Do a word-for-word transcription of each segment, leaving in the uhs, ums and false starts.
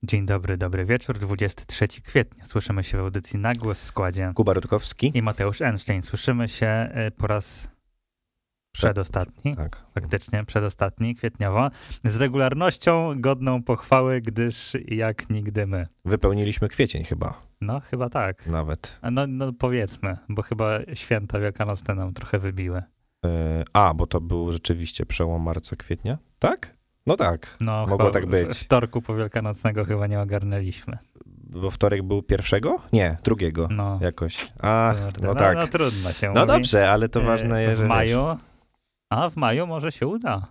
Dzień dobry, dobry wieczór, dwudziestego trzeciego kwietnia. Słyszymy się w audycji Na Głos w składzie Kuba Rutkowski i Mateusz Einstein. Słyszymy się po raz przedostatni, tak. faktycznie przedostatni, kwietniowo, z regularnością godną pochwały, gdyż jak nigdy my. Wypełniliśmy kwiecień chyba. No, chyba tak. Nawet. No, no powiedzmy, bo chyba święta wielkanocne nam trochę wybiły. Yy, a, bo to był rzeczywiście przełom marca, kwietnia? Tak? No tak, No, mogło tak być. W wtorku powielkanocnego chyba nie ogarnęliśmy. Bo wtorek był pierwszego? Nie, drugiego No. jakoś. A, Kurde, no, no tak. No trudno się No mówi. dobrze, ale to ważne jest, W maju, a w maju może się uda.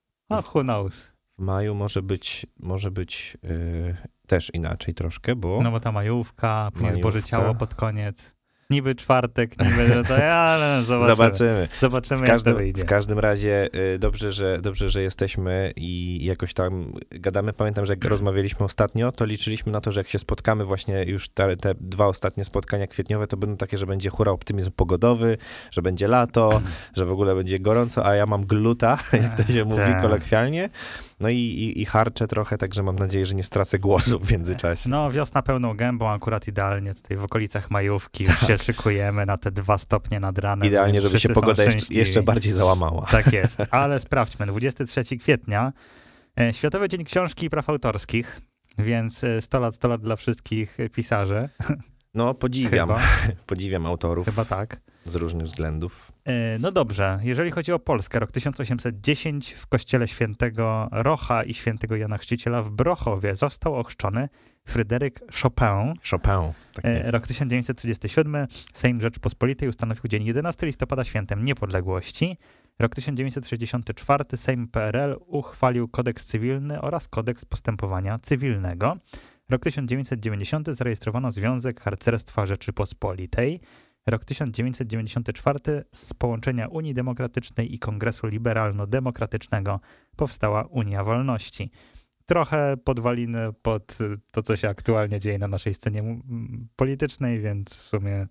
A who knows. W maju może być, może być yy, też inaczej troszkę, bo... No bo ta majówka, później Majówka. zboże ciało pod koniec. Niby czwartek, niby to, ale zobaczymy. Zobaczymy. Zobaczymy, W każdym, jak to wyjdzie. w każdym razie y, dobrze, że, dobrze, że jesteśmy i jakoś tam gadamy. Pamiętam, że jak rozmawialiśmy ostatnio, to liczyliśmy na to, że jak się spotkamy właśnie już te, te dwa ostatnie spotkania kwietniowe, to będą takie, że będzie hura optymizm pogodowy, że będzie lato, że w ogóle będzie gorąco, a ja mam gluta, jak to się mówi Tak. kolokwialnie. No i, i, i harczę trochę, także mam nadzieję, że nie stracę głosu w międzyczasie. No wiosna pełną gębą, akurat idealnie tutaj w okolicach majówki. Już się szykujemy na te dwa stopnie nad ranem. Idealnie, żeby się Wszyscy są pogoda jeszcze, szczęśliwi. jeszcze bardziej załamała. Tak jest, ale sprawdźmy. dwudziestego trzeciego kwietnia, e, Światowy Dzień Książki i Praw Autorskich, więc e, sto lat, sto lat dla wszystkich pisarzy. No, podziwiam. Chyba, Podziwiam autorów chyba tak. z różnych względów. E, No dobrze, jeżeli chodzi o Polskę, rok tysiąc osiemset dziesięć w kościele świętego Rocha i świętego Jana Chrzciciela w Brochowie został ochrzczony Fryderyk Chopin. Chopin, tak E, jest. Rok tysiąc dziewięćset trzydziesty siódmy Sejm Rzeczypospolitej ustanowił dzień jedenastego listopada świętem niepodległości. Rok tysiąc dziewięćset sześćdziesiąty czwarty Sejm P R L uchwalił kodeks cywilny oraz kodeks postępowania cywilnego. Rok tysiąc dziewięćset dziewięćdziesiąty zarejestrowano Związek Harcerstwa Rzeczypospolitej. Rok tysiąc dziewięćset dziewięćdziesiąty czwarty z połączenia Unii Demokratycznej i Kongresu Liberalno-Demokratycznego powstała Unia Wolności. Trochę podwaliny pod to, co się aktualnie dzieje na naszej scenie m- politycznej, więc w sumie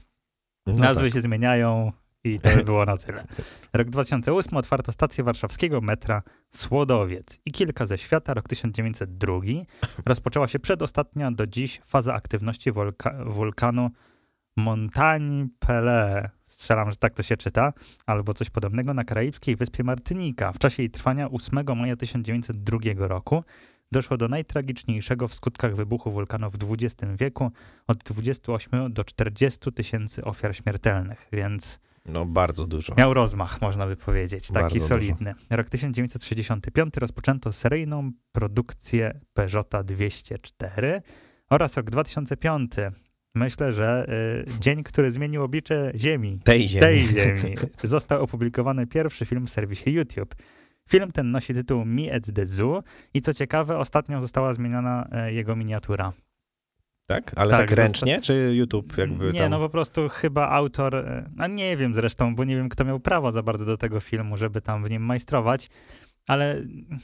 No nazwy tak. się zmieniają i to by było na tyle. Rok dwa tysiące ósmy otwarto stację warszawskiego metra Słodowiec i kilka ze świata. Rok tysiąc dziewięćset drugi rozpoczęła się przedostatnia do dziś faza aktywności wulka- wulkanu Montagne Pelée. Strzelam, że tak to się czyta, albo coś podobnego, na karaibskiej wyspie Martynika. W czasie jej trwania ósmego maja tysiąc dziewięćset drugiego roku doszło do najtragiczniejszego w skutkach wybuchu wulkanu w dwudziestym wieku, od dwudziestu ośmiu do czterdziestu tysięcy ofiar śmiertelnych, więc No bardzo dużo. miał rozmach, można by powiedzieć, taki Bardzo solidny. Rok tysiąc dziewięćset sześćdziesiąty piąty rozpoczęto seryjną produkcję Peugeota dwieście cztery oraz rok dwa tysiące piąty. Myślę, że y, dzień, który zmienił oblicze Ziemi. Tej ziemi. Tej ziemi. Został opublikowany pierwszy film w serwisie YouTube. Film ten nosi tytuł Me at the Zoo i co ciekawe, ostatnio została zmieniona e, jego miniatura. Tak? Ale Tak, tak, zosta- ręcznie, czy YouTube jakby Nie, tam... no po prostu chyba autor, e, a nie wiem zresztą, bo nie wiem, kto miał prawo za bardzo do tego filmu, żeby tam w nim majstrować, ale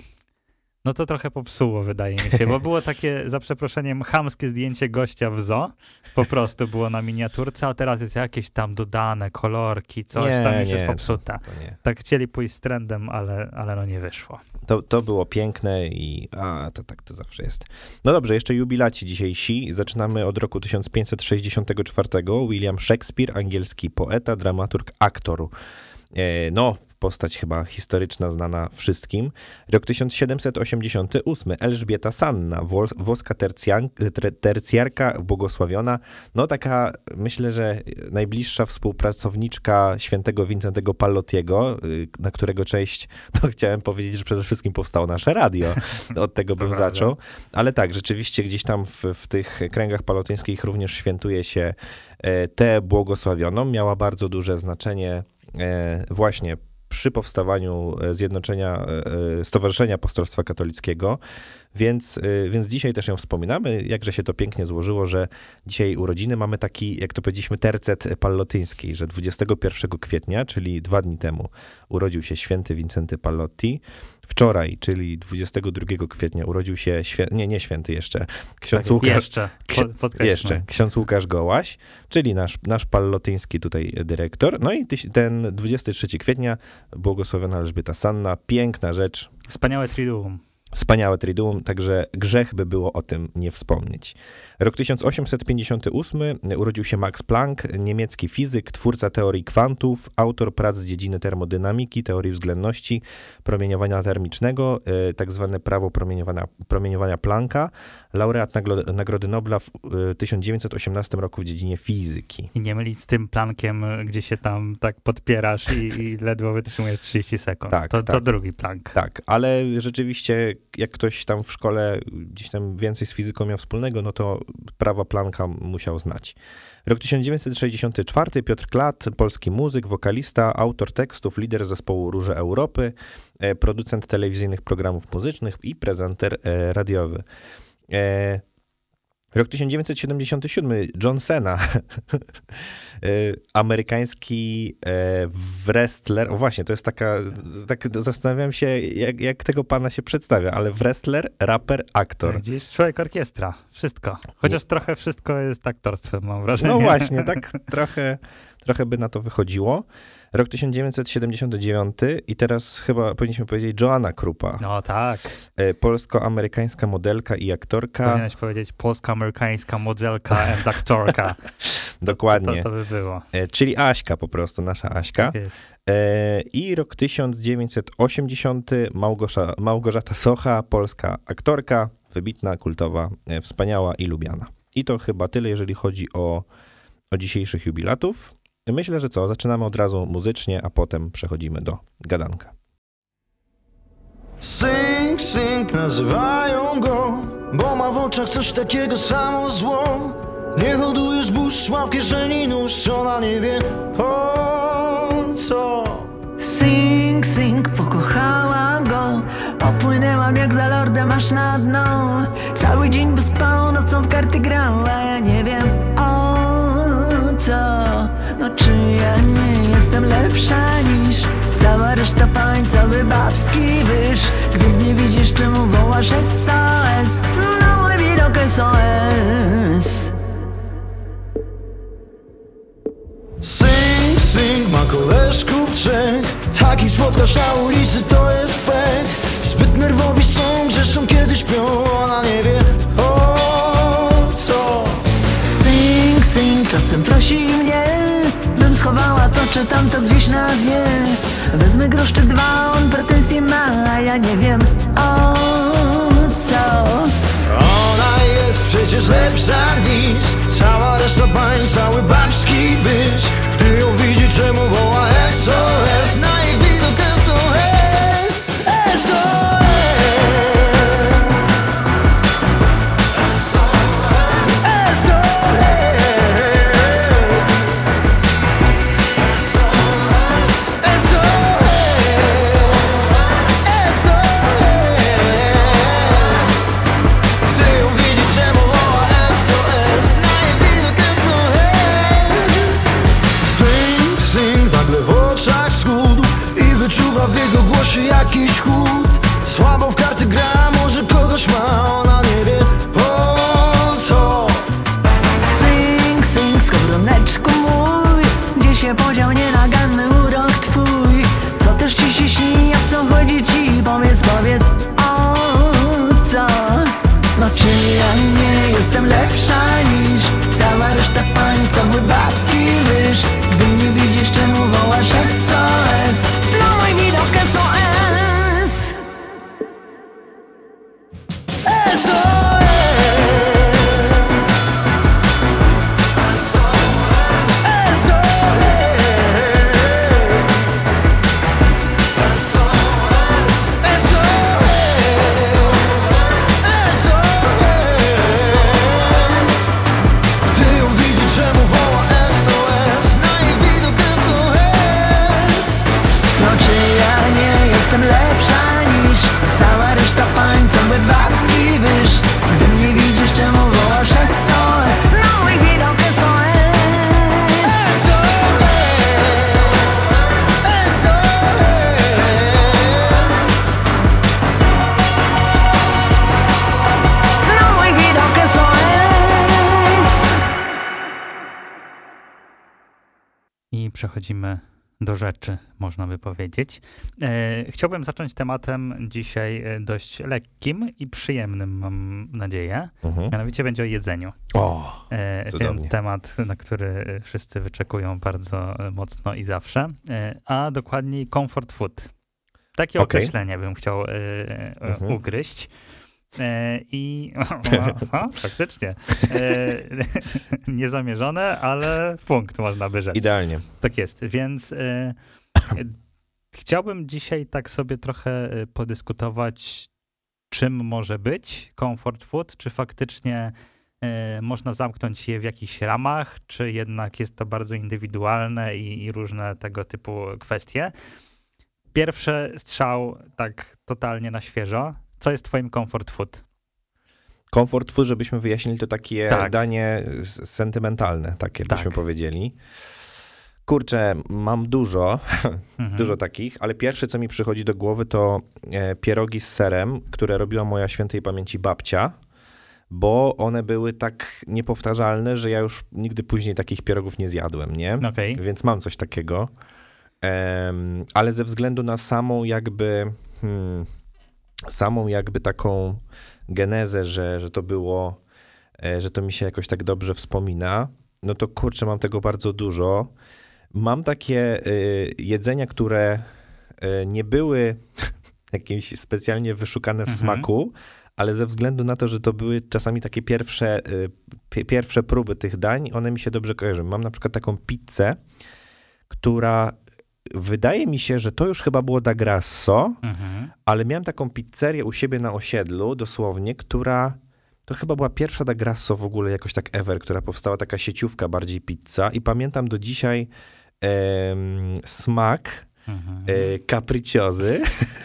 no to trochę popsuło, wydaje mi się, bo było takie, za przeproszeniem, chamskie zdjęcie gościa w zoo, po prostu było na miniaturce, a teraz jest jakieś tam dodane kolorki, coś Nie, tam już nie, jest to- popsuta. To, nie. Tak chcieli pójść z trendem, ale, ale no nie wyszło. To, to było piękne i a, to tak to zawsze jest. No dobrze, jeszcze jubilaci dzisiejsi. Zaczynamy od roku tysiąc pięćset sześćdziesiątego czwartego. William Shakespeare, angielski poeta, dramaturg, aktor. E, no, postać chyba historyczna, znana wszystkim. Rok tysiąc siedemset osiemdziesiąty ósmy. Elżbieta Sanna, włos, włoska tercjan, ter, tercjarka błogosławiona. No taka, myślę, że najbliższa współpracowniczka świętego Wincentego Pallottiego, y, na którego cześć, to chciałem powiedzieć, że przede wszystkim powstało nasze radio. Od tego bym prawda. zaczął. Ale tak, rzeczywiście gdzieś tam w, w tych kręgach palotyńskich również świętuje się e, tę błogosławioną. Miała bardzo duże znaczenie e, właśnie przy powstawaniu zjednoczenia Stowarzyszenia Apostolstwa Katolickiego, więc, więc dzisiaj też ją wspominamy, jakże się to pięknie złożyło, że dzisiaj urodziny mamy taki, jak to powiedzieliśmy, tercet pallotyński, że dwudziestego pierwszego kwietnia, czyli dwa dni temu, urodził się święty Wincenty Pallotti. Wczoraj, czyli dwudziestego drugiego kwietnia, urodził się, świę... nie, nie święty jeszcze, ksiądz Tak, Łukasz. jeszcze, Ksi- podkreślmy. Jeszcze, ksiądz Łukasz Gołaś, czyli nasz, nasz pallotyński tutaj dyrektor. No i tyś, ten dwudziestego trzeciego kwietnia błogosławiona Elżbieta Sanna, piękna rzecz. Wspaniałe triduum. Wspaniałe triduum, także grzech by było o tym nie wspomnieć. Rok tysiąc osiemset pięćdziesiąty ósmy urodził się Max Planck, niemiecki fizyk, twórca teorii kwantów, autor prac z dziedziny termodynamiki, teorii względności, promieniowania termicznego, tak zwane prawo promieniowania, promieniowania Plancka, laureat naglo- Nagrody Nobla w tysiąc dziewięćset osiemnastym roku w dziedzinie fizyki. I nie mylić z tym Planckiem, gdzie się tam tak podpierasz i, i ledwo wytrzymujesz trzydzieści sekund. Tak, to, tak. to drugi Planck. Tak, ale rzeczywiście jak ktoś tam w szkole gdzieś tam więcej z fizyką miał wspólnego, no to prawa Plancka musiał znać. Rok tysiąc dziewięćset sześćdziesiąty czwarty, Piotr Klat, polski muzyk, wokalista, autor tekstów, lider zespołu Róże Europy, producent telewizyjnych programów muzycznych i prezenter radiowy. Rok tysiąc dziewięćset siedemdziesiąty siódmy, John Cena, amerykański wrestler, o właśnie, to jest taka, tak zastanawiam się, jak, jak tego pana się przedstawia, ale wrestler, raper, aktor. Gdzieś człowiek orkiestra, wszystko. Chociaż Nie. trochę wszystko jest aktorstwem, mam wrażenie. No właśnie, tak trochę, trochę by na to wychodziło. Rok tysiąc dziewięćset siedemdziesiąty dziewiąty i teraz chyba powinniśmy powiedzieć Joanna Krupa. No tak. Polsko-amerykańska modelka i aktorka. Powinieneś powiedzieć polsko-amerykańska modelka and aktorka. Dokładnie. To, to by było. Czyli Aśka po prostu, nasza Aśka. Tak jest. I rok tysiąc dziewięćset osiemdziesiąty, Małgosza, Małgorzata Socha, polska aktorka, wybitna, kultowa, wspaniała i lubiana. I to chyba tyle, jeżeli chodzi o, o dzisiejszych jubilatów. Myślę, że co, zaczynamy od razu muzycznie, a potem przechodzimy do gadanka. Sing, sing, nazywają go, bo ma w oczach coś takiego samo zło. Nie hoduje zbóż, ma w kieszeni nóż, ona nie wie po co. Sing, sing, pokochałam go, popłynęłam jak za lordem aż na dno. Cały dzień by spał, nocą w karty grał, a ja nie wiem o co. No czy ja nie jestem lepsza niż cała reszta pań, cały babski wyż. Gdy mnie widzisz, czemu wołasz S O S? No mój widok S O S. Sing, sing, ma koleżków trzech, taki spotkasz na ulicy, to jest pech. Zbyt nerwowi są, grzeszą kiedy śpią, ona nie wie o co. Sing, sing, czasem prosi mnie, bym schowała to czy tamto gdzieś na dnie. Wezmę grosz czy dwa, on pretensje ma, a ja nie wiem o co. Ona jest przecież lepsza niż cała reszta pań, cały babski wyż. Gdy ją widzi, czemu woła S O S? Na jej widok S O S, S O S. Wyczuwa w jego głosie jakiś chłód. Słabo w karty gra, może kogoś ma, ona nie wie po co. Sing, sing, skowroneczku mój, gdzie się podział nienaganny urok twój? Co też ci się śni, o co chodzi ci? Powiedz, powiedz, o co? No czy ja nie jestem lepsza niż cała reszta pań, cały babski mysz? Gdy mnie widzisz, czemu wołasz S O S? No mój widok S O S. S O S. S O S. S O S. S O S. Gdy ją widzi, czemu woła S O S? Na jej widok S O S. No czy ja nie jestem lepsza niż cała reszta pań, cały babski wyż? Gdy mnie widzisz, czemu wołasz S O S? No mój widok S O S. S O S. S O S. No mój widok S O S. I przechodzimy do rzeczy, można by powiedzieć. E, chciałbym zacząć tematem dzisiaj e, dość lekkim i przyjemnym, mam nadzieję. Mhm. Mianowicie będzie o jedzeniu. O, E, cudownie. więc temat, na który wszyscy wyczekują bardzo e, mocno i zawsze. E, a dokładniej comfort food. Takie Okej. określenie bym chciał e, e, Mhm. ugryźć. E, I aha, faktycznie. E, niezamierzone, ale punkt można by rzec. Idealnie. Tak jest, więc e, e, chciałbym dzisiaj tak sobie trochę e, podyskutować, czym może być comfort food, czy faktycznie e, można zamknąć je w jakichś ramach, czy jednak jest to bardzo indywidualne i, i różne tego typu kwestie. Pierwszy strzał tak totalnie na świeżo. Co jest twoim comfort food? Comfort food, żebyśmy wyjaśnili, to takie Tak. danie s- sentymentalne, takie Tak. byśmy powiedzieli. Kurczę, mam dużo, Mhm. dużo takich, ale pierwsze, co mi przychodzi do głowy, to e, pierogi z serem, które robiła moja świętej pamięci babcia, bo one były tak niepowtarzalne, że ja już nigdy później takich pierogów nie zjadłem, nie? Okej. Więc mam coś takiego. Em, ale ze względu na samą jakby, hmm, samą jakby taką genezę, że, że to było, e, że to mi się jakoś tak dobrze wspomina, no to kurczę, mam tego bardzo dużo. Mam takie y, jedzenia, które y, nie były jakieś specjalnie wyszukane w Mhm. smaku, ale ze względu na to, że to były czasami takie pierwsze, y, pi- pierwsze próby tych dań, one mi się dobrze kojarzą. Mam na przykład taką pizzę, która wydaje mi się, że to już chyba było da Grasso, Mhm. ale miałem taką pizzerię u siebie na osiedlu, dosłownie, która to chyba była pierwsza da Grasso w ogóle jakoś tak ever, która powstała, taka sieciówka bardziej pizza i pamiętam do dzisiaj em, smak Mhm. e, capricciozy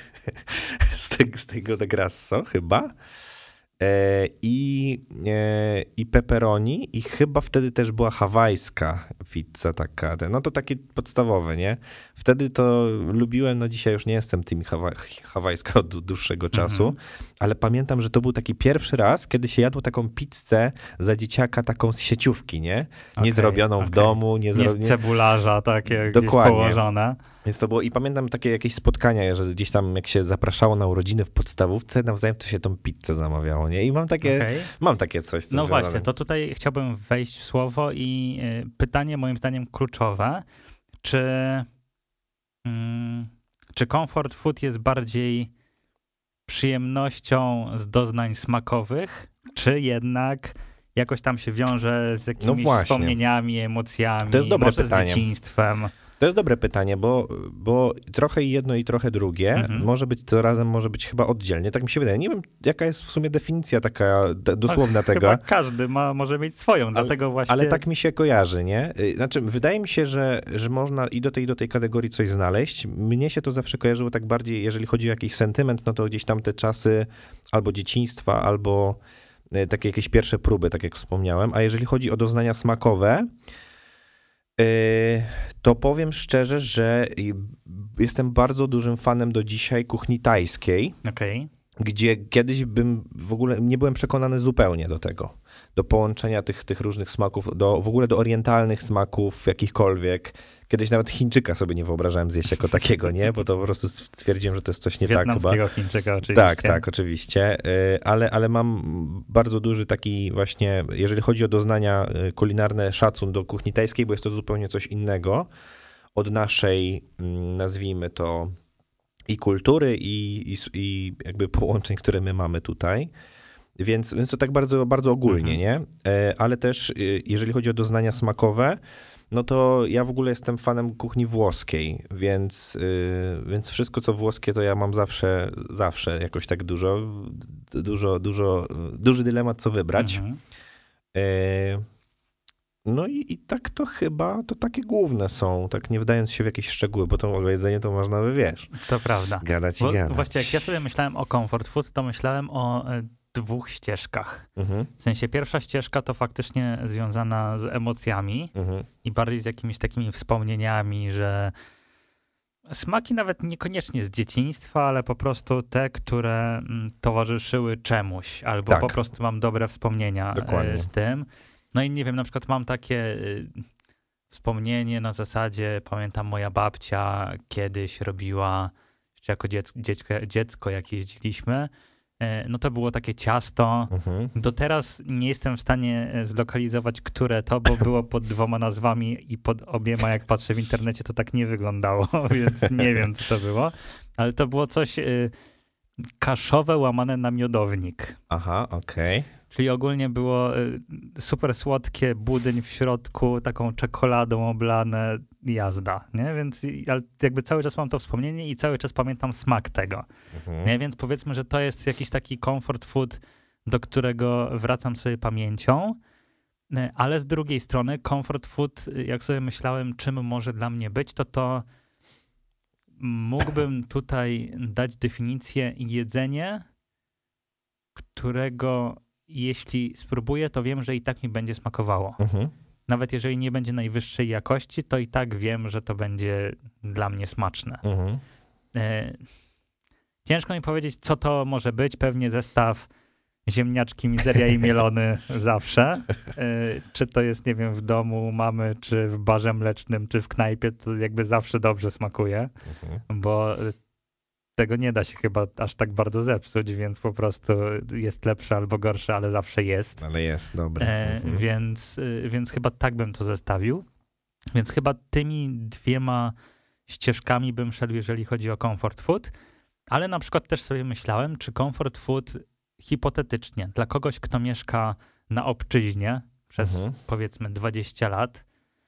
z, te, z tego da Grasso chyba e, i, e, i pepperoni i chyba wtedy też była hawajska pizza taka, te- no to takie podstawowe, nie? Wtedy to lubiłem, no dzisiaj już nie jestem tym hawa hawajska od dłu- dłuższego czasu, Mhm. ale pamiętam, że to był taki pierwszy raz, kiedy się jadło taką pizzę za dzieciaka, taką z sieciówki, nie? Nie Okej, zrobioną w okej. domu, nie, Nie zro... z nie... cebularza takie Dokładnie. gdzieś położone. Więc to było, i pamiętam takie jakieś spotkania, że gdzieś tam jak się zapraszało na urodziny w podstawówce, nawzajem to się tą pizzę zamawiało, nie? I mam takie, Okej. mam takie coś z tym No związane. właśnie, to tutaj chciałbym wejść w słowo i y, pytanie moim zdaniem kluczowe, czy, mm, czy comfort food jest bardziej przyjemnością z doznań smakowych, czy jednak jakoś tam się wiąże z jakimiś właśnie. wspomnieniami, emocjami, To jest dobre może pytanie. z dzieciństwem. To jest dobre pytanie, bo, bo trochę i jedno i trochę drugie. Mhm. Może być to razem, może być chyba oddzielnie. Tak mi się wydaje. Nie wiem, jaka jest w sumie definicja taka d- dosłowna Ach, tego. Chyba każdy ma, może mieć swoją, dlatego właśnie... Ale tak mi się kojarzy, nie? Y, Znaczy, wydaje mi się, że, że można i do tej, i do tej kategorii coś znaleźć. Mnie się to zawsze kojarzyło tak bardziej, jeżeli chodzi o jakiś sentyment, no to gdzieś tam te czasy albo dzieciństwa, albo y, takie jakieś pierwsze próby, tak jak wspomniałem. A jeżeli chodzi o doznania smakowe, y, to powiem szczerze, że y, jestem bardzo dużym fanem do dzisiaj kuchni tajskiej, Okej. gdzie kiedyś bym w ogóle nie byłem przekonany zupełnie do tego, do połączenia tych, tych różnych smaków, do, w ogóle do orientalnych smaków jakichkolwiek. Kiedyś nawet Chińczyka sobie nie wyobrażałem zjeść jako takiego, nie? Bo to po prostu stwierdziłem, że to jest coś nie tak chyba. Wietnamskiego Chińczyka oczywiście. Tak, tak, oczywiście, Y, ale, ale mam bardzo duży taki właśnie, jeżeli chodzi o doznania y, kulinarne, szacun do kuchni tajskiej, bo jest to zupełnie coś innego od naszej, mm, nazwijmy to, i kultury, i, i, i jakby połączeń, które my mamy tutaj. Więc, więc to tak bardzo, bardzo ogólnie, Mhm. nie? E, Ale też, y, jeżeli chodzi o doznania smakowe, no to ja w ogóle jestem fanem kuchni włoskiej, więc, y, więc wszystko co włoskie to ja mam zawsze, zawsze jakoś tak dużo, dużo, dużo, duży dylemat co wybrać. Mhm. E, No i, i tak to chyba, to takie główne są, tak nie wdając się w jakieś szczegóły, bo to o jedzenie to można by, wiesz, To prawda. gadać i Bo, gadać. właściwie jak ja sobie myślałem o comfort food, to myślałem o e, dwóch ścieżkach. Mhm, W sensie pierwsza ścieżka to faktycznie związana z emocjami mhm, i bardziej z jakimiś takimi wspomnieniami, że smaki nawet niekoniecznie z dzieciństwa, ale po prostu te, które mm, towarzyszyły czemuś, albo Tak. po prostu mam dobre wspomnienia e, Dokładnie. z tym. No i nie wiem, na przykład mam takie y, wspomnienie na zasadzie, pamiętam moja babcia kiedyś robiła, jeszcze jako dziecko, dziecko, dziecko jak jeździliśmy, no to było takie ciasto. Mhm. Do teraz nie jestem w stanie zlokalizować, które to, bo było pod dwoma nazwami i pod obiema, jak patrzę w internecie, to tak nie wyglądało, więc nie wiem, co to było. Ale to było coś y, kaszowe łamane na miodownik. Aha, okej. Czyli ogólnie było y, super słodkie, budyń w środku, taką czekoladą oblane, jazda, nie? Więc ale jakby cały czas mam to wspomnienie i cały czas pamiętam smak tego. Mhm. Nie? Więc powiedzmy, że to jest jakiś taki comfort food, do którego wracam sobie pamięcią, ale z drugiej strony comfort food, jak sobie myślałem, czym może dla mnie być, to to mógłbym tutaj dać definicję jedzenie, którego jeśli spróbuję, to wiem, że i tak mi będzie smakowało. Mhm. Nawet jeżeli nie będzie najwyższej jakości, to i tak wiem, że to będzie dla mnie smaczne. Mhm. E, ciężko mi powiedzieć, co to może być. Pewnie zestaw ziemniaczki, mizeria i mielony zawsze. E, czy to jest, nie wiem, w domu mamy, czy w barze mlecznym, czy w knajpie, to jakby zawsze dobrze smakuje, Mhm. bo tego nie da się chyba aż tak bardzo zepsuć, więc po prostu jest lepsze albo gorsze, ale zawsze jest. Ale jest, dobre. E, Mhm. więc, y, więc chyba tak bym to zestawił. Więc chyba tymi dwiema ścieżkami bym szedł, jeżeli chodzi o comfort food. Ale na przykład też sobie myślałem, czy comfort food hipotetycznie dla kogoś, kto mieszka na obczyźnie przez Mhm. powiedzmy dwadzieścia lat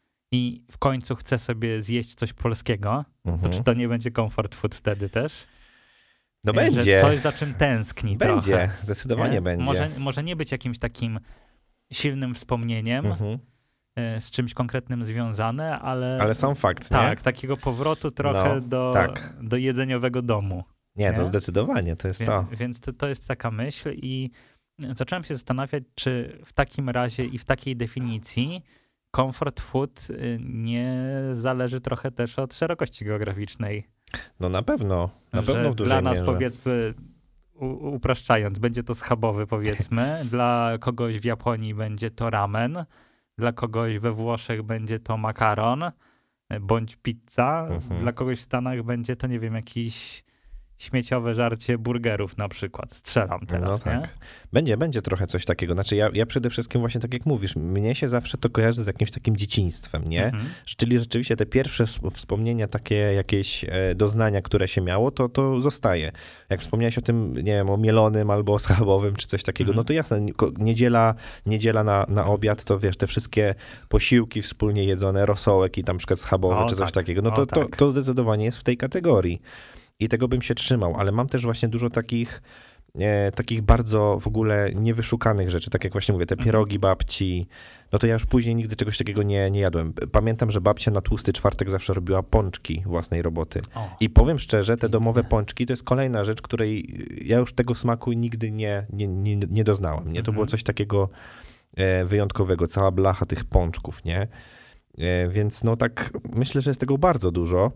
i w końcu chce sobie zjeść coś polskiego, to Mhm. czy to nie będzie comfort food wtedy też? No E, będzie. Że coś, za czym tęskni Będzie, trochę. zdecydowanie Nie? będzie. Może, może nie być jakimś takim silnym wspomnieniem, Mhm. e, z czymś konkretnym związane, ale, Ale sam fakt, nie? tak, takiego powrotu trochę No, do, tak. do jedzeniowego domu. Nie, to Nie? zdecydowanie, to jest Wie, to. Więc to, to jest taka myśl i zacząłem się zastanawiać, czy w takim razie i w takiej definicji comfort food y, nie zależy trochę też od szerokości geograficznej. No na pewno, na Że pewno w dużej dla nas, mierze. powiedzmy, u, upraszczając, będzie to schabowy, powiedzmy. Dla kogoś w Japonii będzie to ramen. Dla kogoś we Włoszech będzie to makaron bądź pizza. Mhm. Dla kogoś w Stanach będzie to, nie wiem, jakiś śmieciowe żarcie burgerów na przykład. Strzelam teraz, no nie? tak. Będzie, będzie trochę coś takiego. Znaczy ja, ja przede wszystkim właśnie tak jak mówisz, mnie się zawsze to kojarzy z jakimś takim dzieciństwem, nie? Mhm. Czyli rzeczywiście te pierwsze s- wspomnienia, takie jakieś e, doznania, które się miało, to, to zostaje. Jak wspomniałeś o tym, nie wiem, o mielonym albo o schabowym, czy coś takiego, Mhm. no to jasne, ko- niedziela, niedziela na, na obiad, to wiesz, te wszystkie posiłki wspólnie jedzone, rosołek i tam na przykład schabowy, O, czy coś tak. takiego, no O, to, to, tak. to zdecydowanie jest w tej kategorii. I tego bym się trzymał, ale mam też właśnie dużo takich, e, takich bardzo w ogóle niewyszukanych rzeczy, tak jak właśnie mówię, te Mhm. pierogi babci, no to ja już później nigdy czegoś takiego nie, nie jadłem. Pamiętam, że babcia na tłusty czwartek zawsze robiła pączki własnej roboty. O, I powiem szczerze, te Piękne. domowe pączki to jest kolejna rzecz, której ja już tego smaku nigdy nie, nie, nie, nie doznałem, nie? To Mhm. było coś takiego e, wyjątkowego, cała blacha tych pączków, nie? E, więc no tak, myślę, że jest tego bardzo dużo,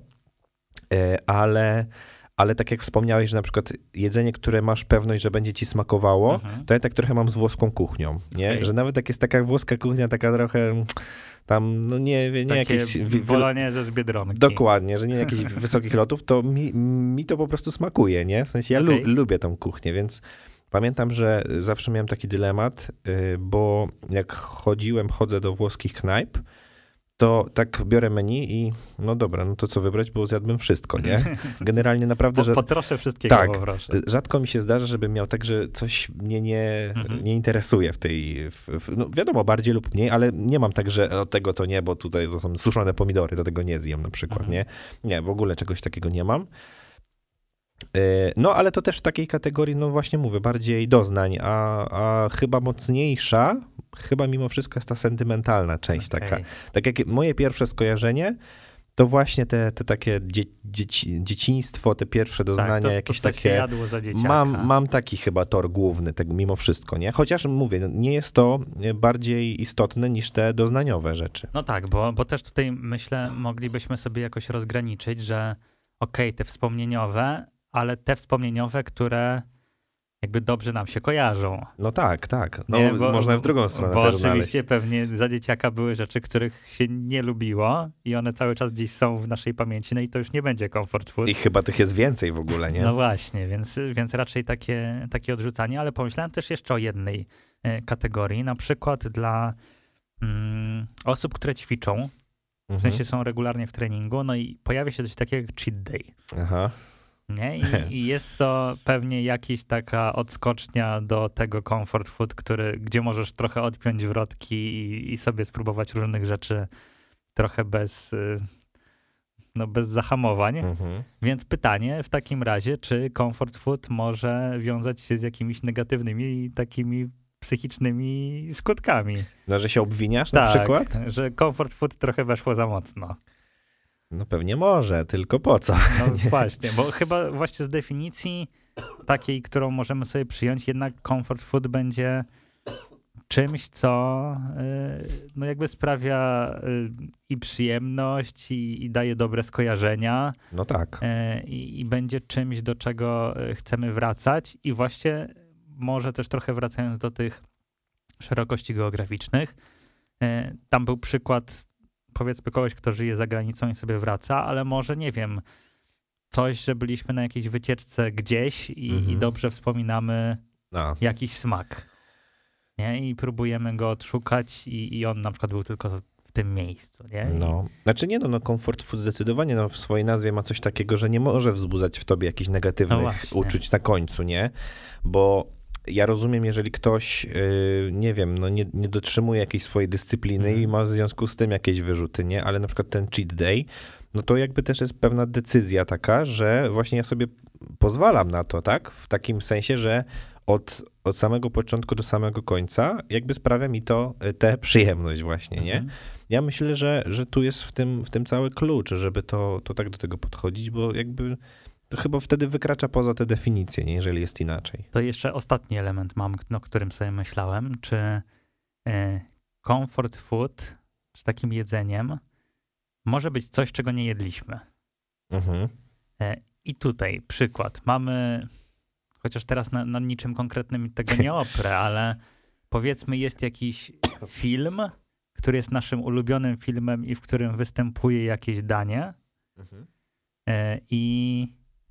e, ale... Ale tak jak wspomniałeś, że na przykład jedzenie, które masz pewność, że będzie ci smakowało, Mhm. to ja tak trochę mam z włoską kuchnią, nie? Okej. Że nawet jak jest taka włoska kuchnia, taka trochę tam, no nie, nie Takie jakieś... wi- wi- bolognese z Biedronki. Dokładnie, że nie jakichś wysokich lotów, to mi, mi to po prostu smakuje, nie? W sensie ja lu, Okej. lubię tą kuchnię, więc pamiętam, że zawsze miałem taki dylemat, y, bo jak chodziłem, chodzę do włoskich knajp, to tak biorę menu i no dobra, no to co wybrać, bo zjadłbym wszystko, nie? Generalnie naprawdę, Po, że potroszę wszystkiego, tak. poproszę. rzadko mi się zdarza, żebym miał tak, że coś mnie nie, Mhm. nie interesuje w tej, w, w, no wiadomo, bardziej lub mniej, ale nie mam tak, że o, tego to nie, bo tutaj to są suszone pomidory, to tego nie zjem na przykład, Mhm. nie? Nie, w ogóle czegoś takiego nie mam. Yy, No, ale to też w takiej kategorii, no właśnie mówię, bardziej doznań, a, a chyba mocniejsza, chyba mimo wszystko jest ta sentymentalna część Okej. taka. Tak jak moje pierwsze skojarzenie, to właśnie te, te takie dzie, dzieci, dzieciństwo, te pierwsze doznania, tak, to, jakieś to, co się takie... jadło za dzieciaka. Mam, mam taki chyba tor główny, tego mimo wszystko, nie? Chociaż mówię, no, nie jest to bardziej istotne niż te doznaniowe rzeczy. No tak, bo, bo też tutaj myślę, moglibyśmy sobie jakoś rozgraniczyć, że okej, te wspomnieniowe, ale te wspomnieniowe, które jakby dobrze nam się kojarzą. No tak, tak. No, Nie, bo- można w drugą stronę Bo też oczywiście znaleźć. pewnie za dzieciaka były rzeczy, których się nie lubiło i one cały czas gdzieś są w naszej pamięci, no i to już nie będzie comfort food. I chyba tych jest więcej w ogóle, nie? No właśnie, więc, więc raczej takie, takie odrzucanie, ale pomyślałem też jeszcze o jednej e, kategorii, na przykład dla mm, osób, które ćwiczą, w Mhm. sensie są regularnie w treningu, no i pojawia się coś takiego jak cheat day. Aha. Nie? I, I jest to pewnie jakaś taka odskocznia do tego comfort food, który, gdzie możesz trochę odpiąć wrotki i, i sobie spróbować różnych rzeczy trochę bez, y, no bez zahamowań. Mhm. Więc pytanie w takim razie, czy comfort food może wiązać się z jakimiś negatywnymi takimi psychicznymi skutkami. No, że się obwiniasz na przykład? że comfort food trochę weszło za mocno. No pewnie może, tylko po co? No właśnie, bo chyba właśnie z definicji takiej, którą możemy sobie przyjąć, jednak comfort food będzie czymś, co y, no jakby sprawia y, i przyjemność, i, i daje dobre skojarzenia, No tak. y, i będzie czymś, do czego y, chcemy wracać i właśnie może też trochę wracając do tych szerokości geograficznych, y, tam był przykład powiedzmy kogoś, kto żyje za granicą i sobie wraca, ale może, nie wiem, coś, że byliśmy na jakiejś wycieczce gdzieś i, Mhm. i dobrze wspominamy No. jakiś smak, nie? I próbujemy go odszukać i, i on na przykład był tylko w tym miejscu, nie? I, No. Znaczy nie no, no comfort food zdecydowanie no, w swojej nazwie ma coś takiego, że nie może wzbudzać w tobie jakichś No negatywnych właśnie. uczuć na końcu, nie? Bo ja rozumiem, jeżeli ktoś, yy, nie wiem, no nie, nie dotrzymuje jakiejś swojej dyscypliny Mhm. i ma w związku z tym jakieś wyrzuty, nie? Ale na przykład ten cheat day, no to jakby też jest pewna decyzja taka, że właśnie ja sobie pozwalam na to, tak? W takim sensie, że od, od samego początku do samego końca jakby sprawia mi to y, tę przyjemność właśnie, nie? Mhm. Ja myślę, że, że tu jest w tym, w tym cały klucz, żeby to, to tak do tego podchodzić, bo jakby to chyba wtedy wykracza poza te definicje, nie? Jeżeli jest inaczej. To jeszcze ostatni element mam, o którym sobie myślałem, czy y, comfort food, czy takim jedzeniem może być coś, czego nie jedliśmy. Mhm. E, I tutaj przykład. Mamy, chociaż teraz na, na niczym konkretnym tego nie oprę, ale powiedzmy jest jakiś film, który jest naszym ulubionym filmem i w którym występuje jakieś danie Mhm. e, i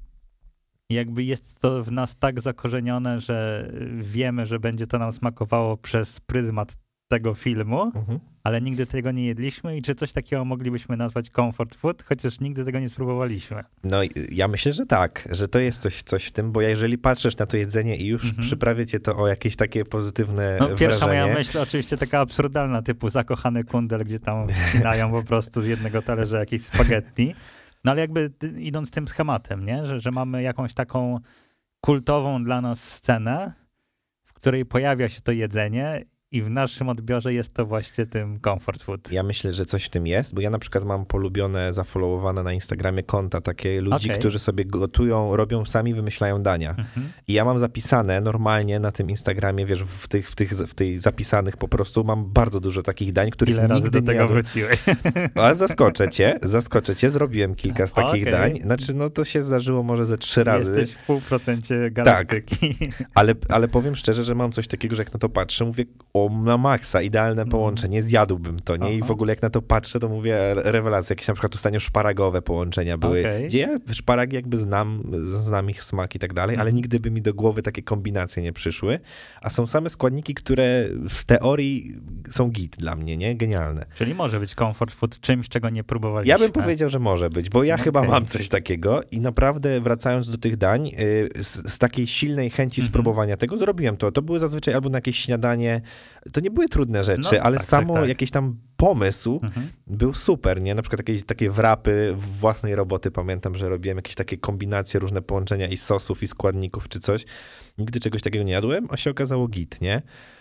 jakby jest to w nas tak zakorzenione, że wiemy, że będzie to nam smakowało przez pryzmat tego filmu, Mhm. ale nigdy tego nie jedliśmy i czy coś takiego moglibyśmy nazwać comfort food, chociaż nigdy tego nie spróbowaliśmy. No i ja myślę, że tak, że to jest coś, coś w tym, bo jeżeli patrzysz na to jedzenie i już Mhm. przyprawię cię to o jakieś takie pozytywne No, pierwsza wrażenie. moja myśl oczywiście taka absurdalna, typu zakochany kundel, gdzie tam wcinają po prostu z jednego talerza jakieś spaghetti. No ale jakby ty- idąc tym schematem, nie? Że, że mamy jakąś taką kultową dla nas scenę, w której pojawia się to jedzenie i w naszym odbiorze jest to właśnie tym comfort food. Ja myślę, że coś w tym jest, bo ja na przykład mam polubione, zafollowowane na Instagramie konta takie ludzi, Okej. którzy sobie gotują, robią sami, wymyślają dania. Mhm. I ja mam zapisane normalnie na tym Instagramie, wiesz, w tych, w tych, w tych zapisanych po prostu mam bardzo dużo takich dań, których Ile razy nigdy do nie tego jadłem. wróciłeś? Ale zaskoczę cię, zaskoczę cię, zrobiłem kilka z takich Okej. dań. Znaczy, no to się zdarzyło może ze trzy razy, Tak. Jesteś w pół procencie galaktyki. ale, ale powiem szczerze, że mam coś takiego, że jak na to patrzę, mówię, o na maksa, idealne połączenie, zjadłbym to, nie? I Aha. w ogóle jak na to patrzę, to mówię, rewelacja, jakieś na przykład ostatnio szparagowe połączenia były, Okej. gdzie ja szparagi jakby znam, znam ich smak i tak dalej, ale Mhm. nigdy by mi do głowy takie kombinacje nie przyszły, a są same składniki, które w teorii są git dla mnie, nie? Genialne. Czyli może być comfort food czymś, czego nie próbowaliśmy. Ja bym powiedział, że może być, bo ja Okej. chyba mam coś takiego i naprawdę wracając do tych dań, y, z, z takiej silnej chęci Mhm. spróbowania tego zrobiłem to. To były zazwyczaj albo na jakieś śniadanie, to nie były trudne rzeczy, No, ale tak, samo tak, tak. jakiś tam pomysł Mhm. był super, nie? Na przykład jakieś takie wrapy własnej roboty, pamiętam, że robiłem jakieś takie kombinacje, różne połączenia i sosów, i składników, czy coś. Nigdy czegoś takiego nie jadłem, a się okazało git, nie?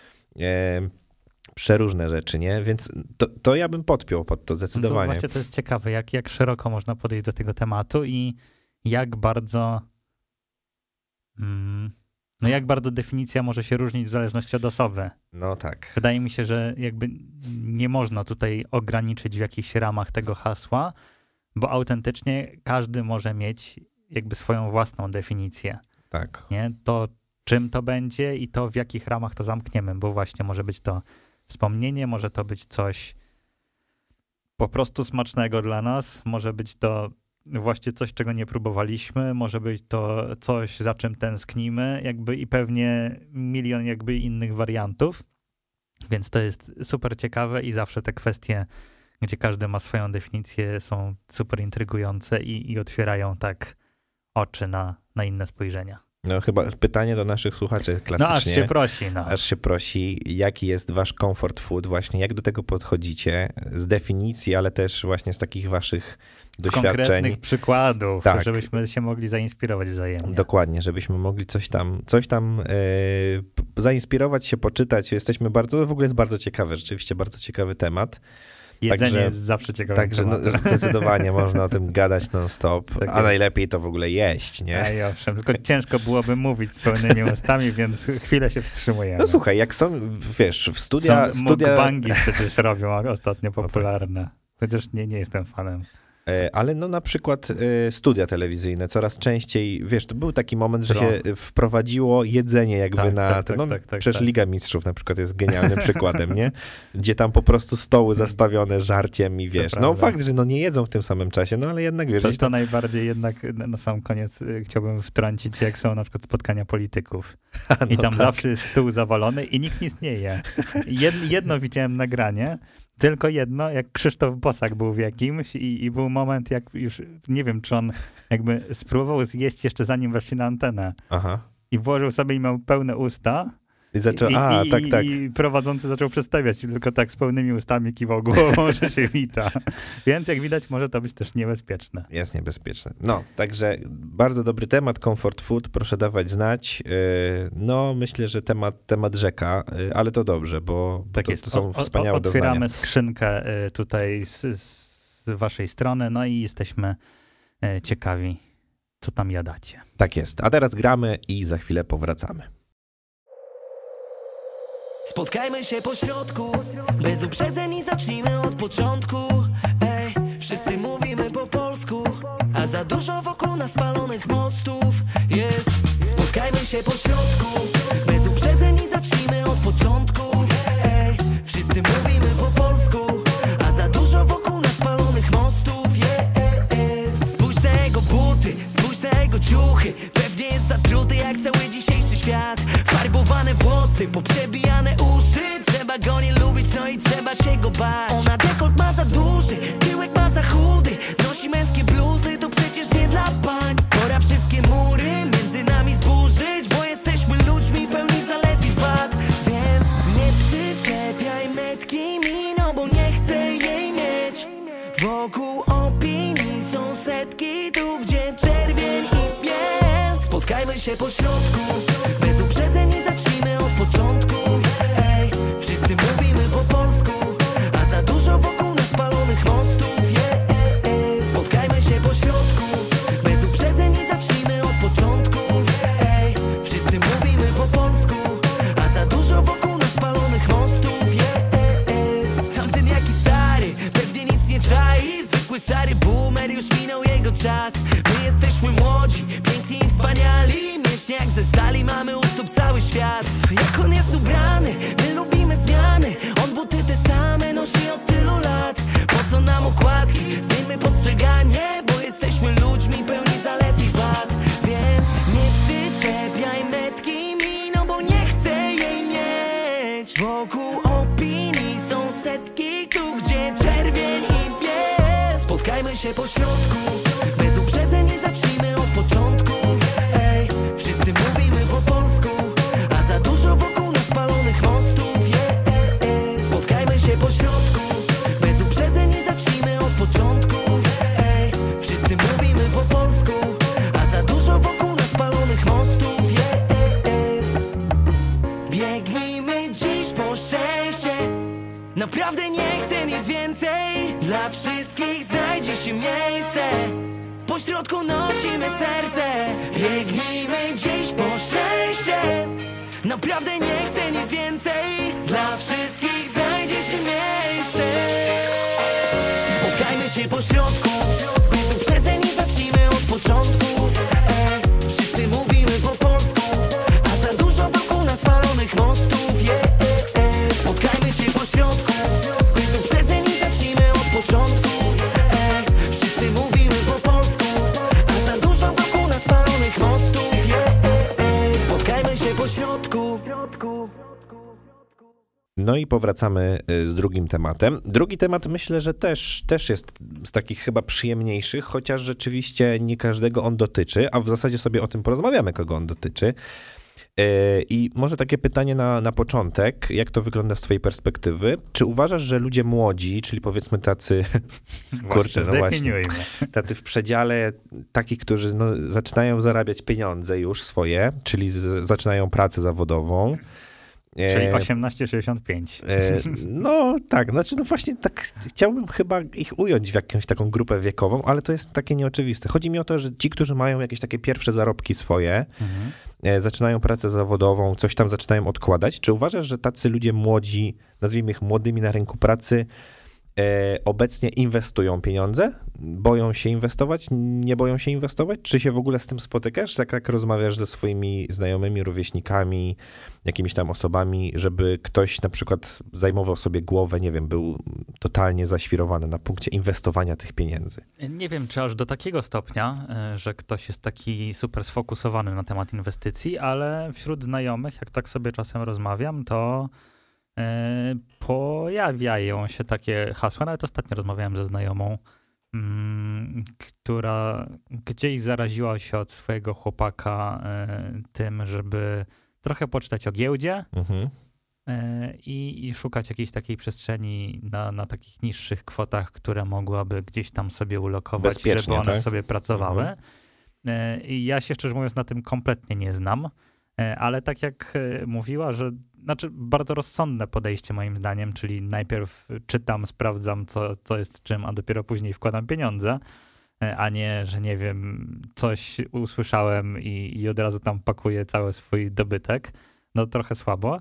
E, przeróżne rzeczy, nie? Więc to, to ja bym podpiął pod to No to zdecydowanie. właśnie to jest ciekawe, jak, jak szeroko można podejść do tego tematu i jak bardzo mm, no jak bardzo definicja może się różnić w zależności od osoby. No tak. Wydaje mi się, że jakby nie można tutaj ograniczyć w jakichś ramach tego hasła, bo autentycznie każdy może mieć jakby swoją własną definicję. Tak. Nie? To, czym to będzie i to w jakich ramach to zamkniemy, bo właśnie może być to wspomnienie, może to być coś po prostu smacznego dla nas, może być to właśnie coś, czego nie próbowaliśmy, może być to coś, za czym tęsknimy, jakby i pewnie milion jakby innych wariantów, więc to jest super ciekawe i zawsze te kwestie, gdzie każdy ma swoją definicję, są super intrygujące i, i otwierają tak oczy na, na inne spojrzenia. No chyba pytanie do naszych słuchaczy klasycznie. No aż się prosi. No. Aż się prosi, jaki jest wasz comfort food, właśnie jak do tego podchodzicie, z definicji, ale też właśnie z takich waszych z doświadczeń. konkretnych przykładów, Tak. żebyśmy się mogli zainspirować wzajemnie. Dokładnie, żebyśmy mogli coś tam, coś tam e, zainspirować się, poczytać. Jesteśmy bardzo, w ogóle jest bardzo ciekawe, rzeczywiście bardzo ciekawy temat. Jedzenie Także- jest zawsze ciekawym Także no, tematem. zdecydowanie można o tym gadać non-stop, Tak a jest. najlepiej to w ogóle jeść, nie? Ej, owszem, tylko ciężko byłoby mówić z pełnymi ustami, więc chwilę się wstrzymujemy. No słuchaj, jak są, wiesz, w studia... Są studia mukbangi przecież robią ostatnio popularne. Chociaż nie, nie jestem fanem. E, Ale no na przykład e, studia telewizyjne coraz częściej, wiesz, to był taki moment, że No. się wprowadziło jedzenie jakby Tak, na... tak, te- tak, no, tak, tak, przecież tak. Liga Mistrzów na przykład jest genialnym przykładem, nie? Gdzie tam po prostu stoły zastawione żarciem i wiesz, no prawda. fakt, że no nie jedzą w tym samym czasie, no ale jednak wiesz, To, gdzieś to tam, najbardziej jednak na na sam koniec y, chciałbym wtrącić, jak są na przykład spotkania polityków. I no tam tak. zawsze jest stół zawalony i nikt nic nie je. Jed, jedno widziałem nagranie, tylko jedno, jak Krzysztof Bosak był w jakimś i, i był moment, jak już nie wiem, czy on jakby spróbował zjeść jeszcze zanim weszli na antenę Aha. i włożył sobie i miał pełne usta. I zaczął, I, a i, tak, tak. I prowadzący zaczął przedstawiać, tylko tak z pełnymi ustami kiwał głową, że się wita. Więc jak widać, może to być też niebezpieczne. Jest niebezpieczne. No, także bardzo dobry temat, comfort food, proszę dawać znać. Yy, No, myślę, że temat, temat rzeka, yy, ale to dobrze, bo Tak to, jest. to są O- o- wspaniałe Otwieramy doznania. skrzynkę y, tutaj z, z waszej strony, no i jesteśmy y, ciekawi, co tam jadacie. Tak jest. A teraz gramy i za chwilę powracamy. Spotkajmy się po środku, bez uprzedzeń i zacznijmy od początku. Ej, wszyscy mówimy po polsku, a za dużo wokół nas spalonych mostów jest. Spotkajmy się po środku, bez uprzedzeń i zacznijmy od początku. Ej, wszyscy mówimy po polsku, a za dużo wokół nas spalonych mostów jest. Spójrz na jego buty, spójrz na jego ciuchy, pewnie jest zatruty jak cały dzisiejszy świat. Farbowane włosy, poprzebijane uszy, trzeba go nie lubić, no i trzeba się go bać. Ona dekolt ma za duży, tyłek ma za chudy, nosi męskie bluzy, to przecież nie dla pań. Pora wszystkie mury między nami zburzyć, bo jesteśmy ludźmi pełni zalet i wad. Więc nie przyczepiaj metki mi, no bo nie chcę jej mieć. Wokół opinii są setki, tu gdzie czerwień i biel. Spotkajmy się po środku, bez uprzedzeń i zacznijmy od początku. Ej, wszyscy mówimy po polsku, a za dużo wokół nas spalonych mostów. Yeah. Spotkajmy się po środku, bez uprzedzeń i zacznijmy od początku. Ej, wszyscy mówimy po polsku, a za dużo wokół nas spalonych mostów. Yeah. Tamten jaki stary, pewnie nic nie czai, zwykły szary boomer, już minął jego czas. My jesteśmy młodzi, piękni i wspaniali, miecznie jak ze stali, mamy u stóp cały świat. Jak on jest ubrany, my lubimy zmiany, on buty te same nosi od tylu lat. Po co nam okładki, zmieńmy postrzeganie, bo jesteśmy ludźmi pełni zalet i wad. Więc nie przyczepiaj metki mi, no bo nie chcę jej mieć. Wokół opinii są setki, tu gdzie czerwień i biel. Spotkajmy się po środku, bez uprzedzeń i zacznijmy od początku. Ej, wszyscy mówimy po polsku, a za dużo wokół nas spalonych mostów. Yeah. Spotkajmy się po środku, bez uprzedzeń i zacznijmy od początku. Ej, wszyscy mówimy po polsku, a za dużo wokół nas spalonych mostów. Yeah. Biegnijmy dziś po szczęście, naprawdę nie chcę nic więcej. Dla wszystkich znajdzie się miejsce, po środku nosimy serce. Biegnijmy dziś po szczęście, naprawdę nie chcę nic więcej. Dla wszystkich znajdzie się miejsce. Spotkajmy się po środku, bez uprzedzeń i zacznijmy od początku. Ej, wszyscy mówimy po polsku, a za i powracamy z drugim tematem. Drugi temat myślę, że też, też jest z takich chyba przyjemniejszych, chociaż rzeczywiście nie każdego on dotyczy, a w zasadzie sobie o tym porozmawiamy, kogo on dotyczy. I może takie pytanie na, na początek, jak to wygląda z twojej perspektywy? Czy uważasz, że ludzie młodzi, czyli powiedzmy tacy, kurczę, no właśnie, tacy w przedziale, takich, którzy no, zaczynają zarabiać pieniądze już swoje, czyli z, zaczynają pracę zawodową, czyli osiemnaście sześćdziesiąt pięć. No tak, znaczy no właśnie tak chciałbym chyba ich ująć w jakąś taką grupę wiekową, ale to jest takie nieoczywiste. Chodzi mi o to, że ci, którzy mają jakieś takie pierwsze zarobki swoje, mhm. zaczynają pracę zawodową, coś tam zaczynają odkładać. Czy uważasz, że tacy ludzie młodzi, nazwijmy ich młodymi na rynku pracy, e, obecnie inwestują pieniądze? Boją się inwestować? Nie boją się inwestować? Czy się w ogóle z tym spotykasz? Jak tak rozmawiasz ze swoimi znajomymi, rówieśnikami, jakimiś tam osobami, żeby ktoś na przykład zajmował sobie głowę, nie wiem, był totalnie zaświrowany na punkcie inwestowania tych pieniędzy? Nie wiem, czy aż do takiego stopnia, że ktoś jest taki super sfokusowany na temat inwestycji, ale wśród znajomych, jak tak sobie czasem rozmawiam, to pojawiają się takie hasła. Nawet ostatnio rozmawiałem ze znajomą, która gdzieś zaraziła się od swojego chłopaka tym, żeby trochę poczytać o giełdzie mhm. i, i szukać jakiejś takiej przestrzeni na, na takich niższych kwotach, które mogłaby gdzieś tam sobie ulokować, bezpiecznie, żeby one tak? sobie pracowały. Mhm. I ja się szczerze mówiąc na tym kompletnie nie znam, ale tak jak mówiła, że znaczy bardzo rozsądne podejście moim zdaniem, czyli najpierw czytam, sprawdzam, co, co jest czym, a dopiero później wkładam pieniądze, a nie, że nie wiem, coś usłyszałem i, i od razu tam pakuję cały swój dobytek. No trochę słabo,